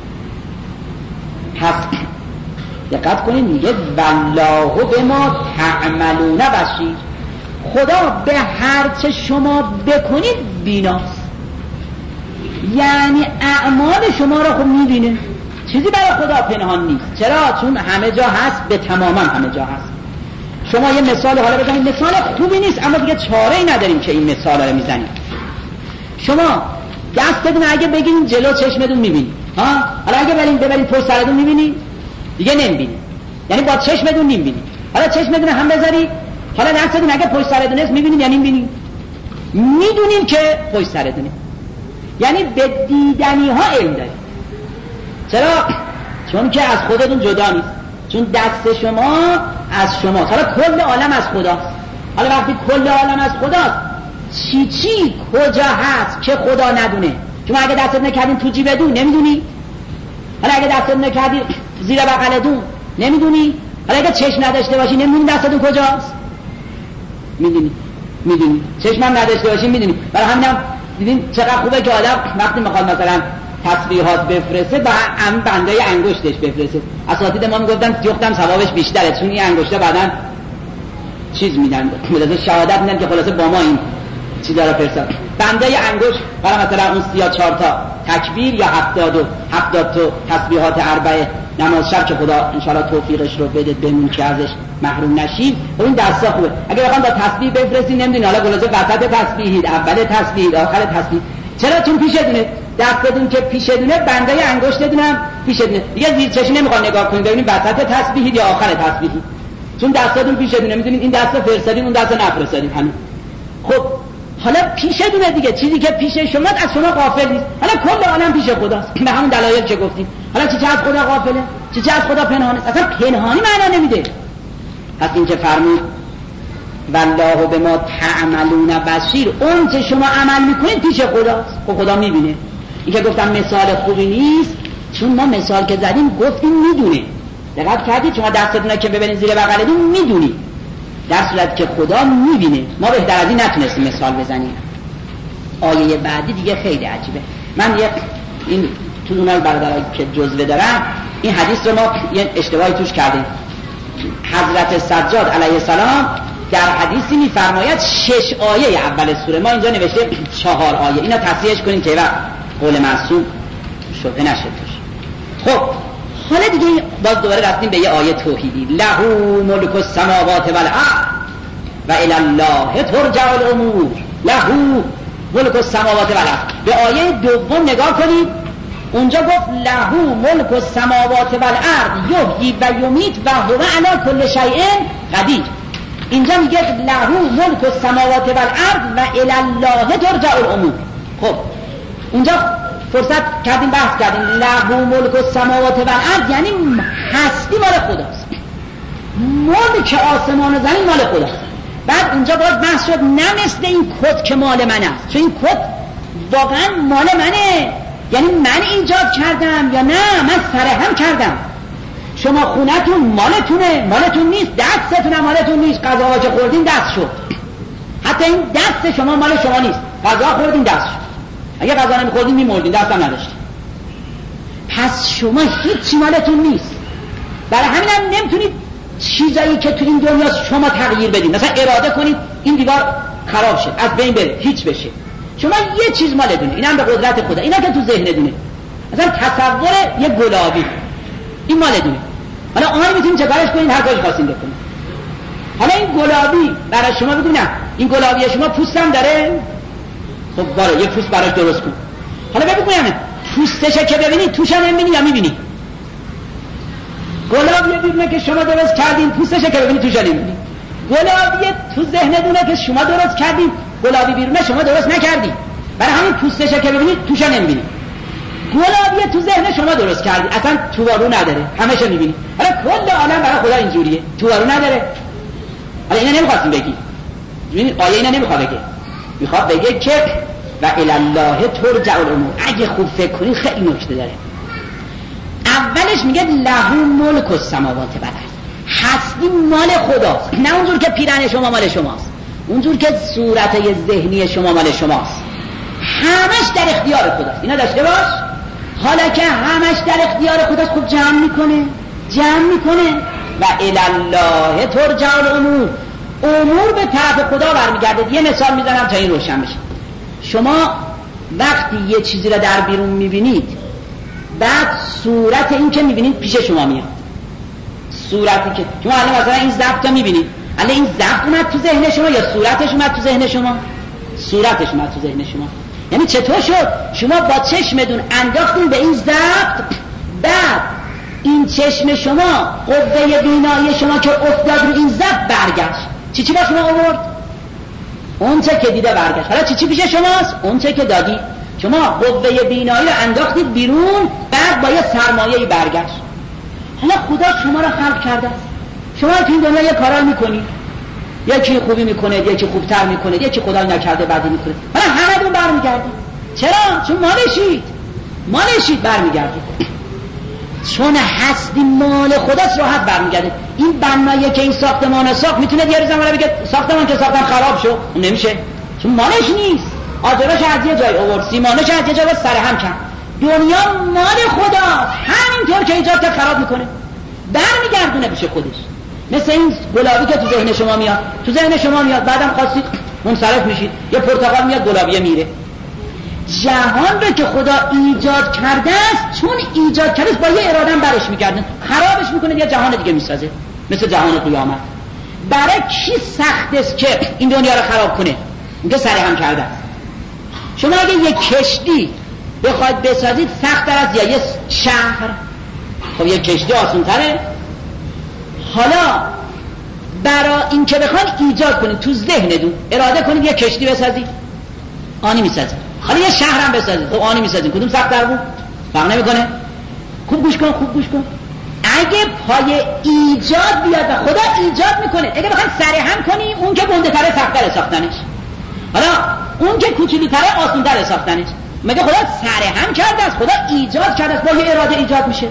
پس دقت کنید میگه والله به ما تعملون بصیر. خدا به هر چه شما بکنید بیناست، یعنی اعمال شما را خب میبینه. چیزی برای خدا پنهان نیست. چرا؟ چون همه جا هست، به تماما همه جا هست. شما یه مثال حالا بزنید، مثال خوبی نیست اما دیگه چاره‌ای نداریم که این مثال رو میزنیم. شما دستتون اگه بگیرین جلو چشمتون میبینید، ها؟ حالا اگه برین ببرین پشت سرتون میبینید؟ دیگه نمیبینید، یعنی با چشمتون نمیبینید. حالا چشمتون هم بذارید، حالا دستتون اگه پشت سرتون است میبینید یا نمیبینید؟ میدونید که پشت سرتونه، یعنی به دیدنی ها علم دارید. چرا؟ چون که از خودتون جدا نیست، چون دست شما از شما. حالا کل عالم از خداست. حالا وقتی کل عالم از خداست، چی چی کجا هست که خدا ندونه؟ چون اگه دستت نکردین تو جیبتون نمیدونی، حالا اگه دستت نکردین زیر بغلتون نمیدونی، حالا اگه چشم نداشته باشی نمیدونی دستتون کجاست؟ میدونی میدونی چشم هم نداشته باشی میدونی. برای همینم دیدین چقدر خوبه که آدم وقتی میخواد مثلا تسبیحات بفرسته با هم بنده انگشتش بفرسته. اساتید ما میگفتن جفتم ثوابش بیشتره، چون این انگشته بعدن چیز میدن، خلاصه شهادت میدن که خلاصه با ما این چیزا رو فرستاد. بنده انگشت برای مثلا اون سی یا چهار تا تکبیر یا هفتاد و هفتاد تا تسبیحات اربعه نماز شب که خدا انشالله توفیقش رو بده بمون که ازش محروم نشیم. این دستا خوبه. اگه بخوام با تسبیح بفرستین نمیدونی حالا خلاصه وسط تسبیحید، اول تسبیح، آخر تسبیح. چرا؟ چون پیشتونه، دستتون که پیشتونه، بنده انگشتتونم پیشتونه. دیگه زیر چشم نمیخوام نگاه کنید ببینید وسط تسبیحید یا آخر تسبیحید، چون دستتون پیشتونه. میدونید این دستا فرستادین اون دستا نفرستادین همین. خب حالا پیشتونه دیگه، چیزی که پیش شما از شما غافل نیست. حالا کل عالم پیش خداست به همون دلایل که گفتیم. حالا چی چه از خدا غافله، چی چه از خدا پنهانه؟ اصلا پنهانی معنا نمیده. پس این که فرمود والله به ما تعملون بصیر، اون که شما عمل میکنید پیش خداست. خب خدا میبینه. این که گفتم مثال خوبی نیست، چون ما مثال که زدیم گفتیم میدونه. دقت کردید شما دستتون که ببرین زیر بغلتون میدونید، در صورت که خدا میبینه. ما بهتر از این نتونستیم مثال بزنیم. آیه بعدی دیگه خیلی عجیبه. من یک این تو اونای برادرایی که جزوه دارم این حدیث رو ما یه اشتباهی توش کردیم. حضرت سجاد علیه السلام در حدیثی میفرماید شش آیه اول سوره، ما اینجا نوشته چهار آیه. اینا تصحیحش کنیم که وقت قول معصوم شبهه نشه توش. خب حالا دیگه باز دوباره رفتیم به یه آیه توحیدی. له ملک السماوات والارض و الی الله ترجع الامور. له ملک السماوات والارض. به آیه دوم نگاه کنید، اونجا گفت له ملک السماوات والارض یحیی و یمیت و هو علی کل شیء قدیر. اینجا میگه له ملک السماوات والارض و الی الله ترجع الامور. خب اونجا فرصت کردیم بحث کردیم له ملک السماوات والارض یعنی هستی مال خداست، ملک آسمان و زمین مال خداست. بعد اونجا باز بحث شد نه مثل این کت که مال من است، چون این کت واقعا مال منه، یعنی من ایجاد کردم یا نه من سرهم کردم. شما خونتون مالتونه، مالتون نیست. دستتون مالتون نیست. غذا که خوردین دست شد، حتی این دست شما مال شما نیست. غذا خوردین دست شد، اگه غذا نمیخوردین میمردین، دست هم نداشتین. پس شما هیچی مالتون نیست. برای همین هم نمیتونید چیزایی که تو این دنیا شما تغییر بدید. مثلا اراده کنید این دیوار خراب شه، از بین بره، هیچ بشه. شما یه چیز مالتونه، اینم به قدرت خدا، اینا که تو ذهنتونه. مثلا تصور یه گلابی این مال دونه، حالا آن میتونیم چه کارش کنیم؟ هر کاری خواستیم بکنیم. حالا این گلابی برای شما بگو نه این گلابی شما پوست هم داره، خب بالا یه پوست براش درست کن. حالا بگو نه پوستشه که ببینی توش هم نمیبینی یا میبینی؟ گلابی بیرونه که شما درست کردین پوستشه که ببینی توش هم نمیبینی. گلابی تو ذهنتونه که شما درست کردین، گلابی بیرونه شما درست نکردی، برای همین پوستشه که ببینی توش هم نمیبینی. گلابی تو ذهن شما درست کردی اصلا توارو نداره همشو میبینی. حالا کل عالم برای خدا اینجوریه توارو نداره. حالا اینا نمیخواستیم بگی، ببینید آیه اینا نمیخواد بگه، میخواد بگه که و الی الله ترجع الامور. اگه خوب فکر کنید خیلی نکته داره. اولش میگه له ملک السماوات و الارض، هستی مال خداست، نه اونجور که پیرن شما مال شماست، اونجور که صورت ذهنی شما مال شماست، همش در اختیار خداست. اینا داشته باش. حالا که همش در اختیار خداست خب جمع میکنه جمع میکنه و الی الله ترجع الامور، امور به طرف خدا برمیگرده. یه مثال میزنم تا این روشن بشه. شما وقتی یه چیزی را در بیرون میبینید، بعد صورت این که میبینید پیش شما میاد، صورتی که شما الان مثلا این ضبط رو میبینید، الان این ضبط اومد تو ذهن شما یا صورتش اومد تو ذهن شما؟ صورتش اومد تو ذهن شما. یعنی چطور شد شما با چشمتون انداختین به این ضبط، بعد این چشم شما قوه بینایی شما که افتاد رو این ضبط برگشت، چی چی با شما آورد؟ اون چه که دیده برگشت. حالا چی چی پیش شماست؟ اون چه که دادی. شما قوه بینایی رو انداختید بیرون، بعد با یه سرمایه‌ای برگشت. حالا خدا شما رو خلق کرده است، شما تو این دنیا یه کارا میکنید، یکی خوبی میکنه، یکی خوبتر میکنه، یکی خدای نکرده بدی میکنه، حالا همه دون برمیگردید. چرا؟ چون مالشید مالشید برمیگردید. چون هستی مال خداست راحت برمیگرده. این بنایی که این ساختمان ساخت میتونه یه روز بگه ساختمان که ساختم خراب شد، اون نمیشه چون مالش نیست. آجرش از یه جای آورد، سیمانش از یه جای سر هم کرد. دنیا مال خداست، همینطور که ایجاد کرد خراب میکنه، برمیگردونه پیش خودش. مثل این گلابی که تو ذهن شما میاد، تو ذهن شما میاد، بعدم خواستید منصرف میشید، یه پرتقال میاد گلابیه میره. جهان رو که خدا ایجاد کرده است، چون ایجاد کرده است با یه اراده برش میگردن، خرابش میکنه یه جهان دیگه میسازه، مثل جهان قیامت. برای کی سخت است که این دنیا رو خراب کنه؟ میگه سر هم کرده است. شما اگه یه کشتی بخواید بسازید سخت تر از یه شهر، خب یه کشتی آسان تره. حالا برای این که بخواید ایجاد کنید تو ذهنتون اراده کنید یه کشتی بسازید، آنی میسازید. حالا یه شهر هم بسازید، خب آنی میسازید، کدوم سخت تر بود؟ فرق نمیکنه. خوب گوش کن خوب گوش کن. اگه پای ایجاد بیاد و خدا ایجاد میکنه، اگه بخواید سر هم کنی، اون که گنده تره سخت تره ساختنش، حالا اون که کوچیلی تره آسان تره ساختنش. مگه خدا سر هم کرده است؟ خدا ایجاد کرده است، با یه اراده ایجاد میشه.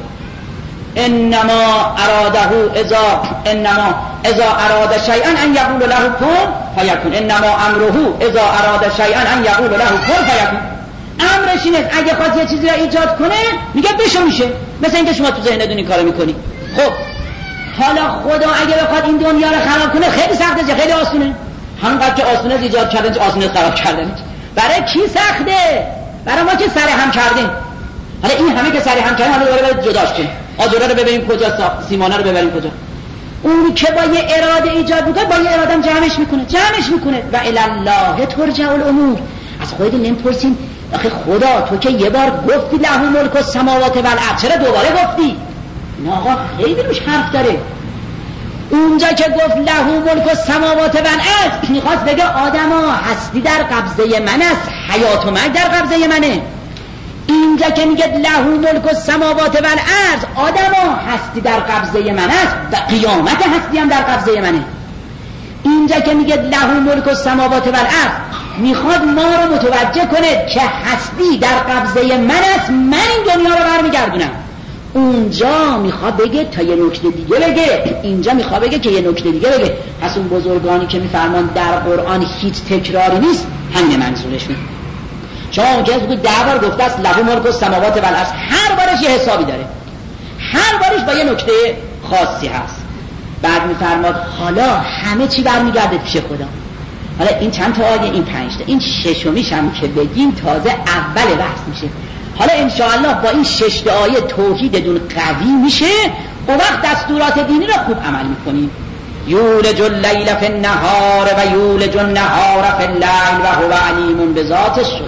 انما اراده اذا انما اذا اراد شیئا ان یقول له کن فیکون، انما امره اذا اراد شیئا ان یقول له کن فیکون. امرش اینه اگه خواست یه چیزی رو ایجاد کنه میگه بشه میشه. مثلا اینکه شما تو ذهنتون این کارو میکنی. خب حالا خدا اگه بخواد این دنیا رو خراب کنه خیلی سخته، خیلی آسونه. همونقدر که آسونه ایجاد کردن آسونه خراب کردن. برای کی سخته؟ برای ما که سر هم کردیم. حالا این همه که سر هم کردیم، حالا دوباره باید جداش کنیم. آجره رو ببریم کجا، سیمانه رو ببریم کجا. اون که با یه اراده ایجاد میکنه، با یه اراده جمعش میکنه جمعش میکنه و الی الله ترجع الامور. از خودت نمیپرسین آخه خدا تو که یه بار گفتی له ملک السماوات والارض، چرا دوباره گفتی؟ نه آقا خیلی روش حرف داره. اونجا که گفت له ملک السماوات والارض میخواست بگه آدما هستی در قبضه من است، حیات و مرگ در قبضه منه. اینجا که میگه له ملک السماوات والارض، آدما هستی در قبضه من است و قیامت هستی هم در قبضه منه. اینجا که میگه له ملک السماوات والارض میخواد ما رو متوجه کنه که هستی در قبضه من است، من این دنیا رو برمیگردونم. اونجا میخواد بگه تا یه نکته دیگه بگه، اینجا میخواد بگه که یه نکته دیگه بگه. پس اون بزرگانی که میفرمان در قرآن هیچ تکراری نیست، همین منظورش میگه. شما اونجا بگو ده بار گفته است له ملک السماوات والارض، هر بارش یه حسابی داره، هر بارش با یه نکته خاصی هست. بعد میفرماد حالا همه چی برمیگرده پیش خدا. حالا این چند تا آیه، این پنج تا، این ششمیش هم که بگیم تازه اول بحث میشه. حالا انشاءالله با این شش آیه توحیدتون قوی میشه، اون وقت دستورات دینی را خوب عمل میکنید. یولج اللیل فی النهار و یولج النهار فی اللیل و هو علیم بذات الصدور.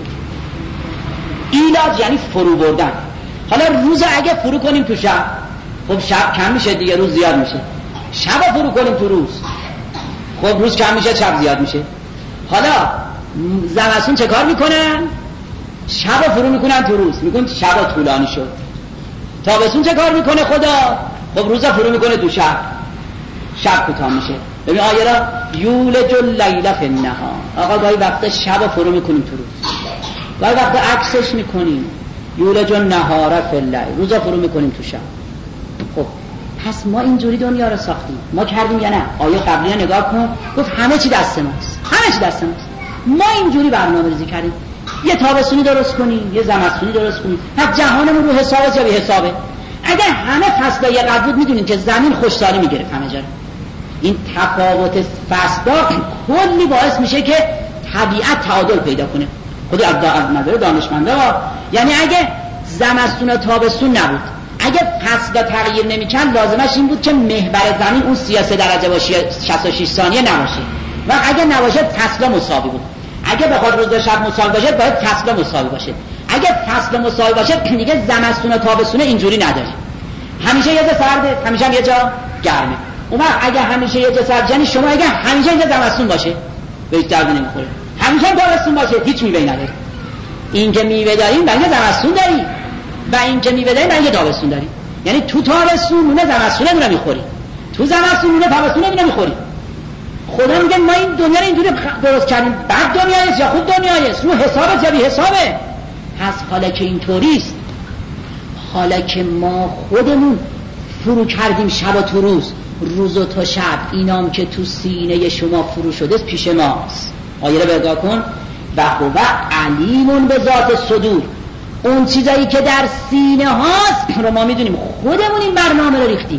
ایلاج یعنی فرو بردن. حالا روز اگه فرو کنیم تو شب، خب شب کم میشه دیگه، روز زیاد میشه. شب فرو کنیم تو روز، خب روز کم میشه، شب زیاد میشه. حالا زمستون چه کار میکنن؟ شب فرو میکنن تو روز، میگن شب طولانی شد. تابستون چه کار میکنه خدا؟ خب روز فرو میکنه تو شب، شب کوتاه میشه. ببین آیه را یولج اللیل فی النهار، آقا گاهی وقتا شب فرو میکنیم تو روز، گاهی وقتا عکسش میکنیم، یولج النهار فی اللیل، روزا فرو میکنیم تو شب. خب پس ما اینجوری دنیا رو ساختیم. ما کردیم یا نه؟ آیه قبلی رو نگاه کن، گفت همه چی دست ماست، همه چی دست ماست. ما اینجوری برنامه‌ریزی کردیم، یه تابستونی درست کنیم، یه زمستونی درست کنیم. پس جهانمون رو حسابه یا بی حسابه؟ اگر همه فصلای قبل بود میدونیم که زمین خوشحالی میگرفت همه جا. این تفاوت فصل‌ها کلی باعث میشه که طبیعت تعادل پیدا کنه. خود از نظر دانشمندا، یعنی اگه زمستون و تابستون نبود، اگه فصل تغییر نمی‌کرد، لازمش این بود که محور زمین اون سی و سه درجه باشه، شصت و شش ثانیه نباشه. و اگه نباشه فصل مساوی بود. اگه بخواد روز و شب مساوی باشه باید فصل مساوی باشه. اگه فصل مساوی باشه دیگه زمستون و تابستون اینجوری نداره. همیشه یه جا سرده، همیشه هم یه جا گرمه. اون وقت اگه همیشه یه جا سرد، یعنی شما اگه همیشه اینجا زمستون باشه بهش درد نمیخوره، همیشه هم تابستون باشه هیچ میوه‌ای نداره. این که میوه داریم برای زمستون داریم و این که میوه داریم برای تابستون داریم. یعنی تو تابستون نونه زمستون نمیره میخوری، تو زمستون نونه تابستون نمیره میخوری. خدا میگه ما این دنیا رو اینجوری درست کردیم، بد دنیاییست یا خوب دنیاییست، رو حسابه یا بی حسابه. پس حالا که اینطوریست، حالا که ما خودمون فرو کردیم شب و تو روز، روز و تا شب، اینام که تو سینه شما فرو شده پیش ماست. آیه رو بگاه کن، و هو علیمون به ذات صدور، اون چیزایی که در سینه هاست رو ما میدونیم، خودمون این برنامه رو ریختیم.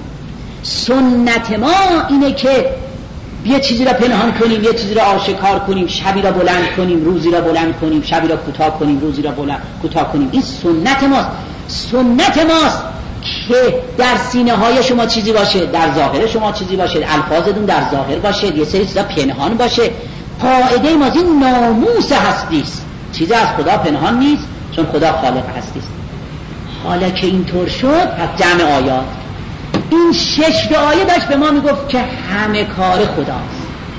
سنت ما اینه که یه چیزی را پنهان کنیم، یه چیزی را آشکار کنیم، شبی را بلند کنیم، روزی را بلند کنیم، شبی را کوتاه کنیم، روزی را بلند کوتاه کنیم. این سنت ماست. سنت ماست که در سینه های شما چیزی باشه، در ظاهر شما چیزی باشه، الفاظتون در ظاهر باشه، یه سری چیزا پنهان باشه. قاعده ما این ناموس هستیست، چیزی از خدا پنهان نیست، چون خدا خالق هستیست. حالا که اینطور شد، پس جمع آیات، این شش آیه داشت به ما میگفت که همه کار خداست،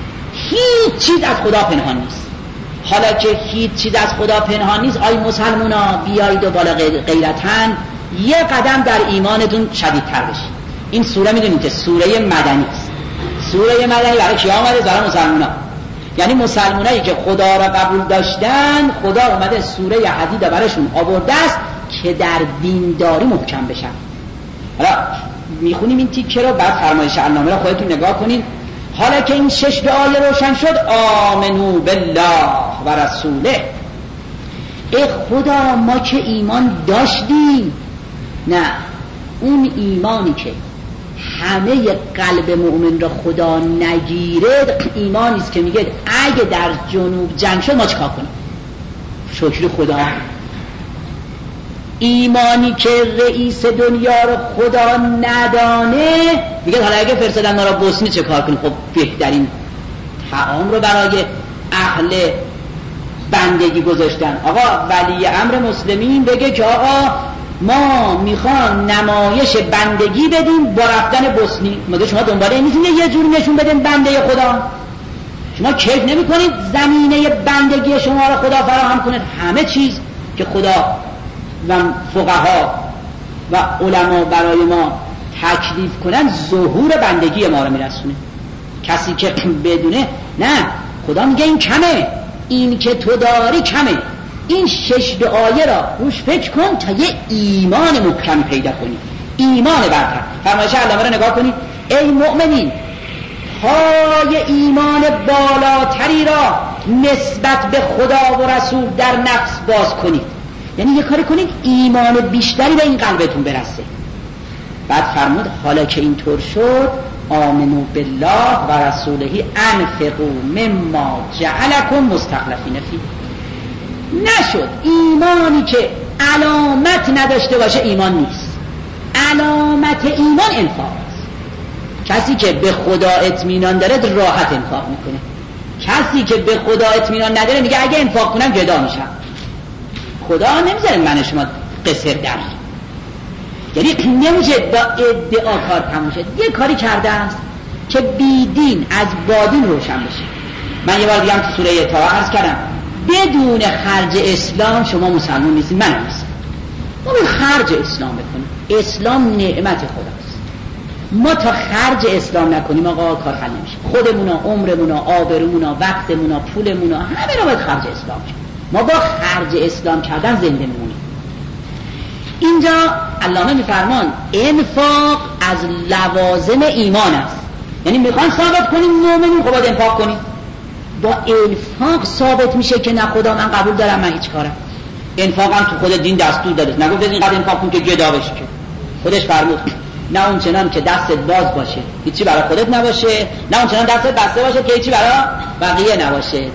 هیچ چیز از خدا پنهان نیست. حالا که هیچ چیز از خدا پنهان نیست، آی مسلمونا بیایید و بالا غیرتن یه قدم در ایمانتون شدیدتر بشید. این سوره میدونید که سوره مدنی است. سوره مدنی برای کی آمده؟ برای مسلمونا. یعنی مسلمانایی که خدا را قبول داشتن، خدا اومده سوره حدید براشون آورده است که در دینداری محکم بشن. حالا میخونیم این تیکه رو، بعد فرمایش علامه را خودتون نگاه کنید. حالا که این شش آیه روشن شد، آمنو بالله و رسوله. ای خدا ما که ایمان داشتیم، نه اون ایمانی که همه قلب مؤمن را خدا نگیره، ایمانی است که میگه اگه در جنوب جنگ شد ما چیکار کنیم؟ شکر خدا. ایمانی که رئیس دنیا رو خدا ندانه، میگه حالا اگه فرستادن ما را بوسنی چه کار کنیم؟ خب بهترین طعام رو برای اهل بندگی گذاشتن. آقا ولی امر مسلمین بگه که آقا ما میخوان نمایش بندگی بدیم با رفتن بوسنی. مگه شما دنبال این نیستین یه جوری نشون بدین بنده خدا؟ شما کیف نمی کنید زمینه بندگی شما را خدا فراهم کنید؟ همه چیز که خدا و فقها و علما برای ما تکلیف کنن ظهور بندگی ما رو میرسونه. کسی که بدونه نه، خدا میگه این کمه، این که تو داری کمه. این شش آیه را روش فکر کن تا یه ایمان محکم پیدا کنی، ایمان برتر. فرمایش علامه را نگاه کنید، ای مؤمنین پای ایمان بالاتری را نسبت به خدا و رسول در نفس باز کنید. یعنی یه کاری کنید ایمان بیشتری به این قلبتون برسه. بعد فرمود حالا که اینطور شد، آمنو بالله و رسوله انفقوا مما جعلکم مستخلفین فیه. نشد ایمانی که علامت نداشته باشه ایمان نیست. علامت ایمان انفاق است. کسی که به خدا اطمینان داره راحت انفاق میکنه. کسی که به خدا اطمینان نداره میگه اگه انفاق کنم گدا میشم. خدا نمیذاره من شما قصر در، یعنی نمیشه با ادعا کار تموم شد. یه کاری کرده است که بیدین از بادین روشن بشه. من یه بار دیگه هم تو سوره طه عرض کردم بدون خرج اسلام شما مسلمان نیستید. من نیستم. ما به خرج اسلام بکنیم. اسلام نعمت خداست. ما تا خرج اسلام نکنیم آقا کار حل نمیشه. خودمون، عمرمون، آبرومون، وقتمون، پولمون، همه رو باید خرج اسلام کنیم. ما با خرج اسلام کردن زنده میمونیم. اینجا علامه میفرمان انفاق از لوازم ایمان است. یعنی میخوان ثابت کنیم مومنین خب باید انفاق کنیم. با انفاق ثابت میشه که نه خدا من قبول دارم من هیچ کارم. انفاق هم تو خود دین دستور داده. نگفت اینقدر انفاق کن که گدا بشی، که خودش فرمود نه اون چنان که دستت باز باشه هیچی برای خودت نباشه، نه اون چنان دستت بسته باشه که هیچی برای بقیه نباشه.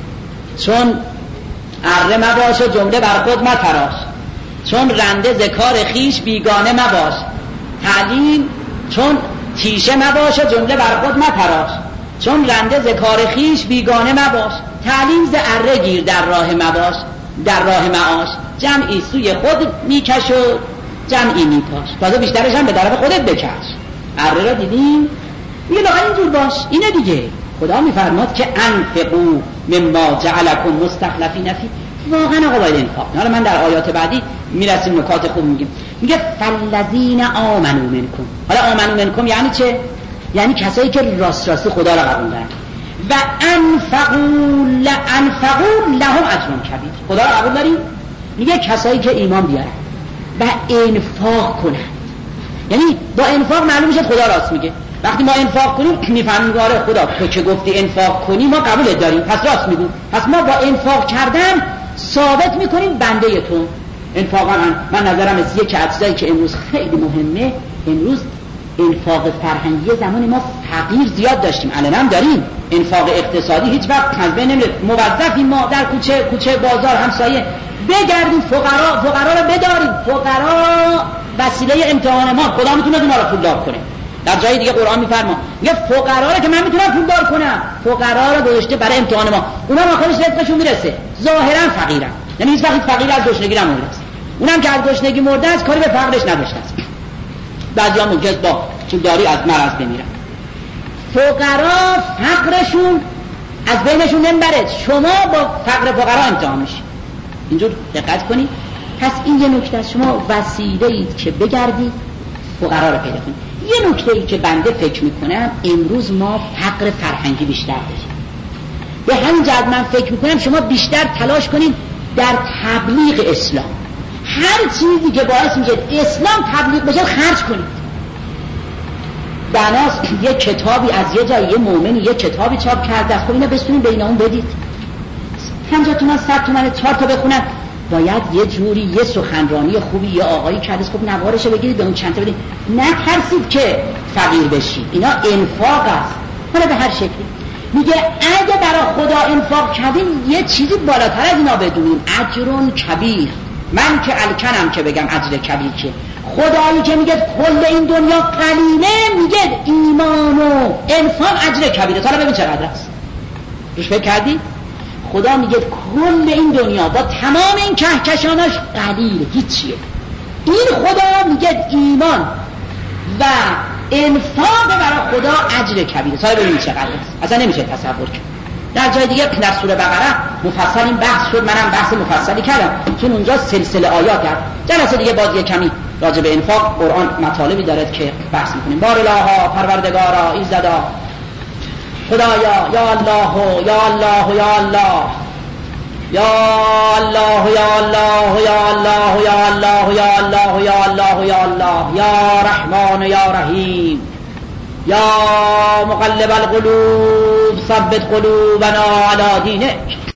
چون اره مباشه جمله بر خود متراش، چون رنده ذکار خیش بیگانه مباش. تعلیم چون تیشه مباشه جمله بر خود متراش، چون رنده ذکار خیش بیگانه مباش. تعلیم ز اره گیر در راه مباش، در راه معاش. جمعی سوی خود میکش و جمعی میپاش. تازه بیشترش هم به طرف خودت بکش. اره را دیدیم میگه لاغر اینجور باش. اینه دیگه خدا میفرماد که انفقوا مما جعلکم مستخلفین فیه. واقعا آقا باید انفاق. حالا من در آیات بعدی میرسیم نکات خوب میگیم. میگه فالذین آمنوا منکم. حالا آمنوا منکم یعنی چه؟ یعنی کسایی که راست راستی خدا را قبول دارن و انفقوا لانفقوا لهم اجر کبیر. خدا را قبول داریم؟ میگه کسایی که ایمان بیارن و انفاق کنن. یعنی با انفاق معلوم میشه خدا راست میگه. وقتی ما انفاق کنیم میفهمیم آره خدا تو که گفتی انفاق کنی ما قبولت داریم پس راست میگو. پس ما با انفاق کردن ثابت میکنیم بنده تو. انفاقا من نظرم از یک چیزایی که امروز خیلی مهمه، امروز انفاق فرهنگی زمان ما فقیر زیاد داشتیم، الان هم داریم. انفاق اقتصادی هیچ وقت از بین نمیره. موظفیم ما در کوچه کوچه بازار همسایه بگردیم فقرا فقرا رو بداریم. فقرا وسیله امتحان ما، خدا میتونه اونا رو پولدار کنه. در جای دیگه قرآن میفرما میگه فقرا رو که من میتونم پولدار کنم، فقرا رو گذاشته برای امتحان ما. اونا ما خودش رزقشون میرسه، ظاهرا فقیرن، یعنی هیچ وقت فقیر از گشنگی نمونده است. اونم که از گشنگی مرده است کاری به فقرش نداشته است. بعضیا ممکنه با پولداری از مرض بمیرن. فقرا فقرشون از بینشون نمیبره، شما با فقر فقرا امتحان میشید. اینجور دقت کنید. پس این یه نکته است. شما وسیله اید که بگردید فقرا رو پیدا کنید. یه نکته ای که بنده فکر میکنم امروز ما فقر فرهنگی بیشتر داریم. به همین جهت من فکر میکنم شما بیشتر تلاش کنید در تبلیغ اسلام. هر چیزی که باعث میشه اسلام تبلیغ بشه خرج کنید. بناس یه کتابی از یه جایی یه مومنی یه کتابی چاپ کرده، خب اینو بستونید بین اون بدید. پنجاه تومن صد تومن چهار تا بخونن. باید یه جوری یه سخنرانی خوبی یه آقایی کرده خب نوارشو بگیرید به اون چند تا بدید. نه ترسید که فقیر بشید. اینا انفاق است. حالا به هر شکلی میگه اگه برای خدا انفاق کردیم یه چیزی بالاتر از اینا بدونیم، اجرون کبیر. من که الکنم که بگم اجر کبیر که خدایی که میگه کل این دنیا قلیله میگه ایمان و انفاق اجر کبیره. حالا ببین چقدر است. روش فکر کردی؟ خدا میگه کل این دنیا با تمام این کهکشاناش قلیل هیچیه. این خدا میگه ایمان و انفاق برای خدا اجر کبیره. حالا ببین چقدر است. اصلا نمیشه تصور کرد. در جای دیگه در سوره بقره مفصل این بحث شد. منم بحث مفصلی کردم چون اونجا سلسله آیات کرد. جلسه دیگه باز یه کمی راجع به انفاق قرآن مطالبی دارد که بحث میکنیم. بار الها پروردگارا ایزدا خدایا یا الله یا الله یا الله یا الله یا الله یا الله یا الله یا الله یا الله یا الله یا رحمان یا رحیم یا مقلب القلوب ثبت قلوبنا علی دینک.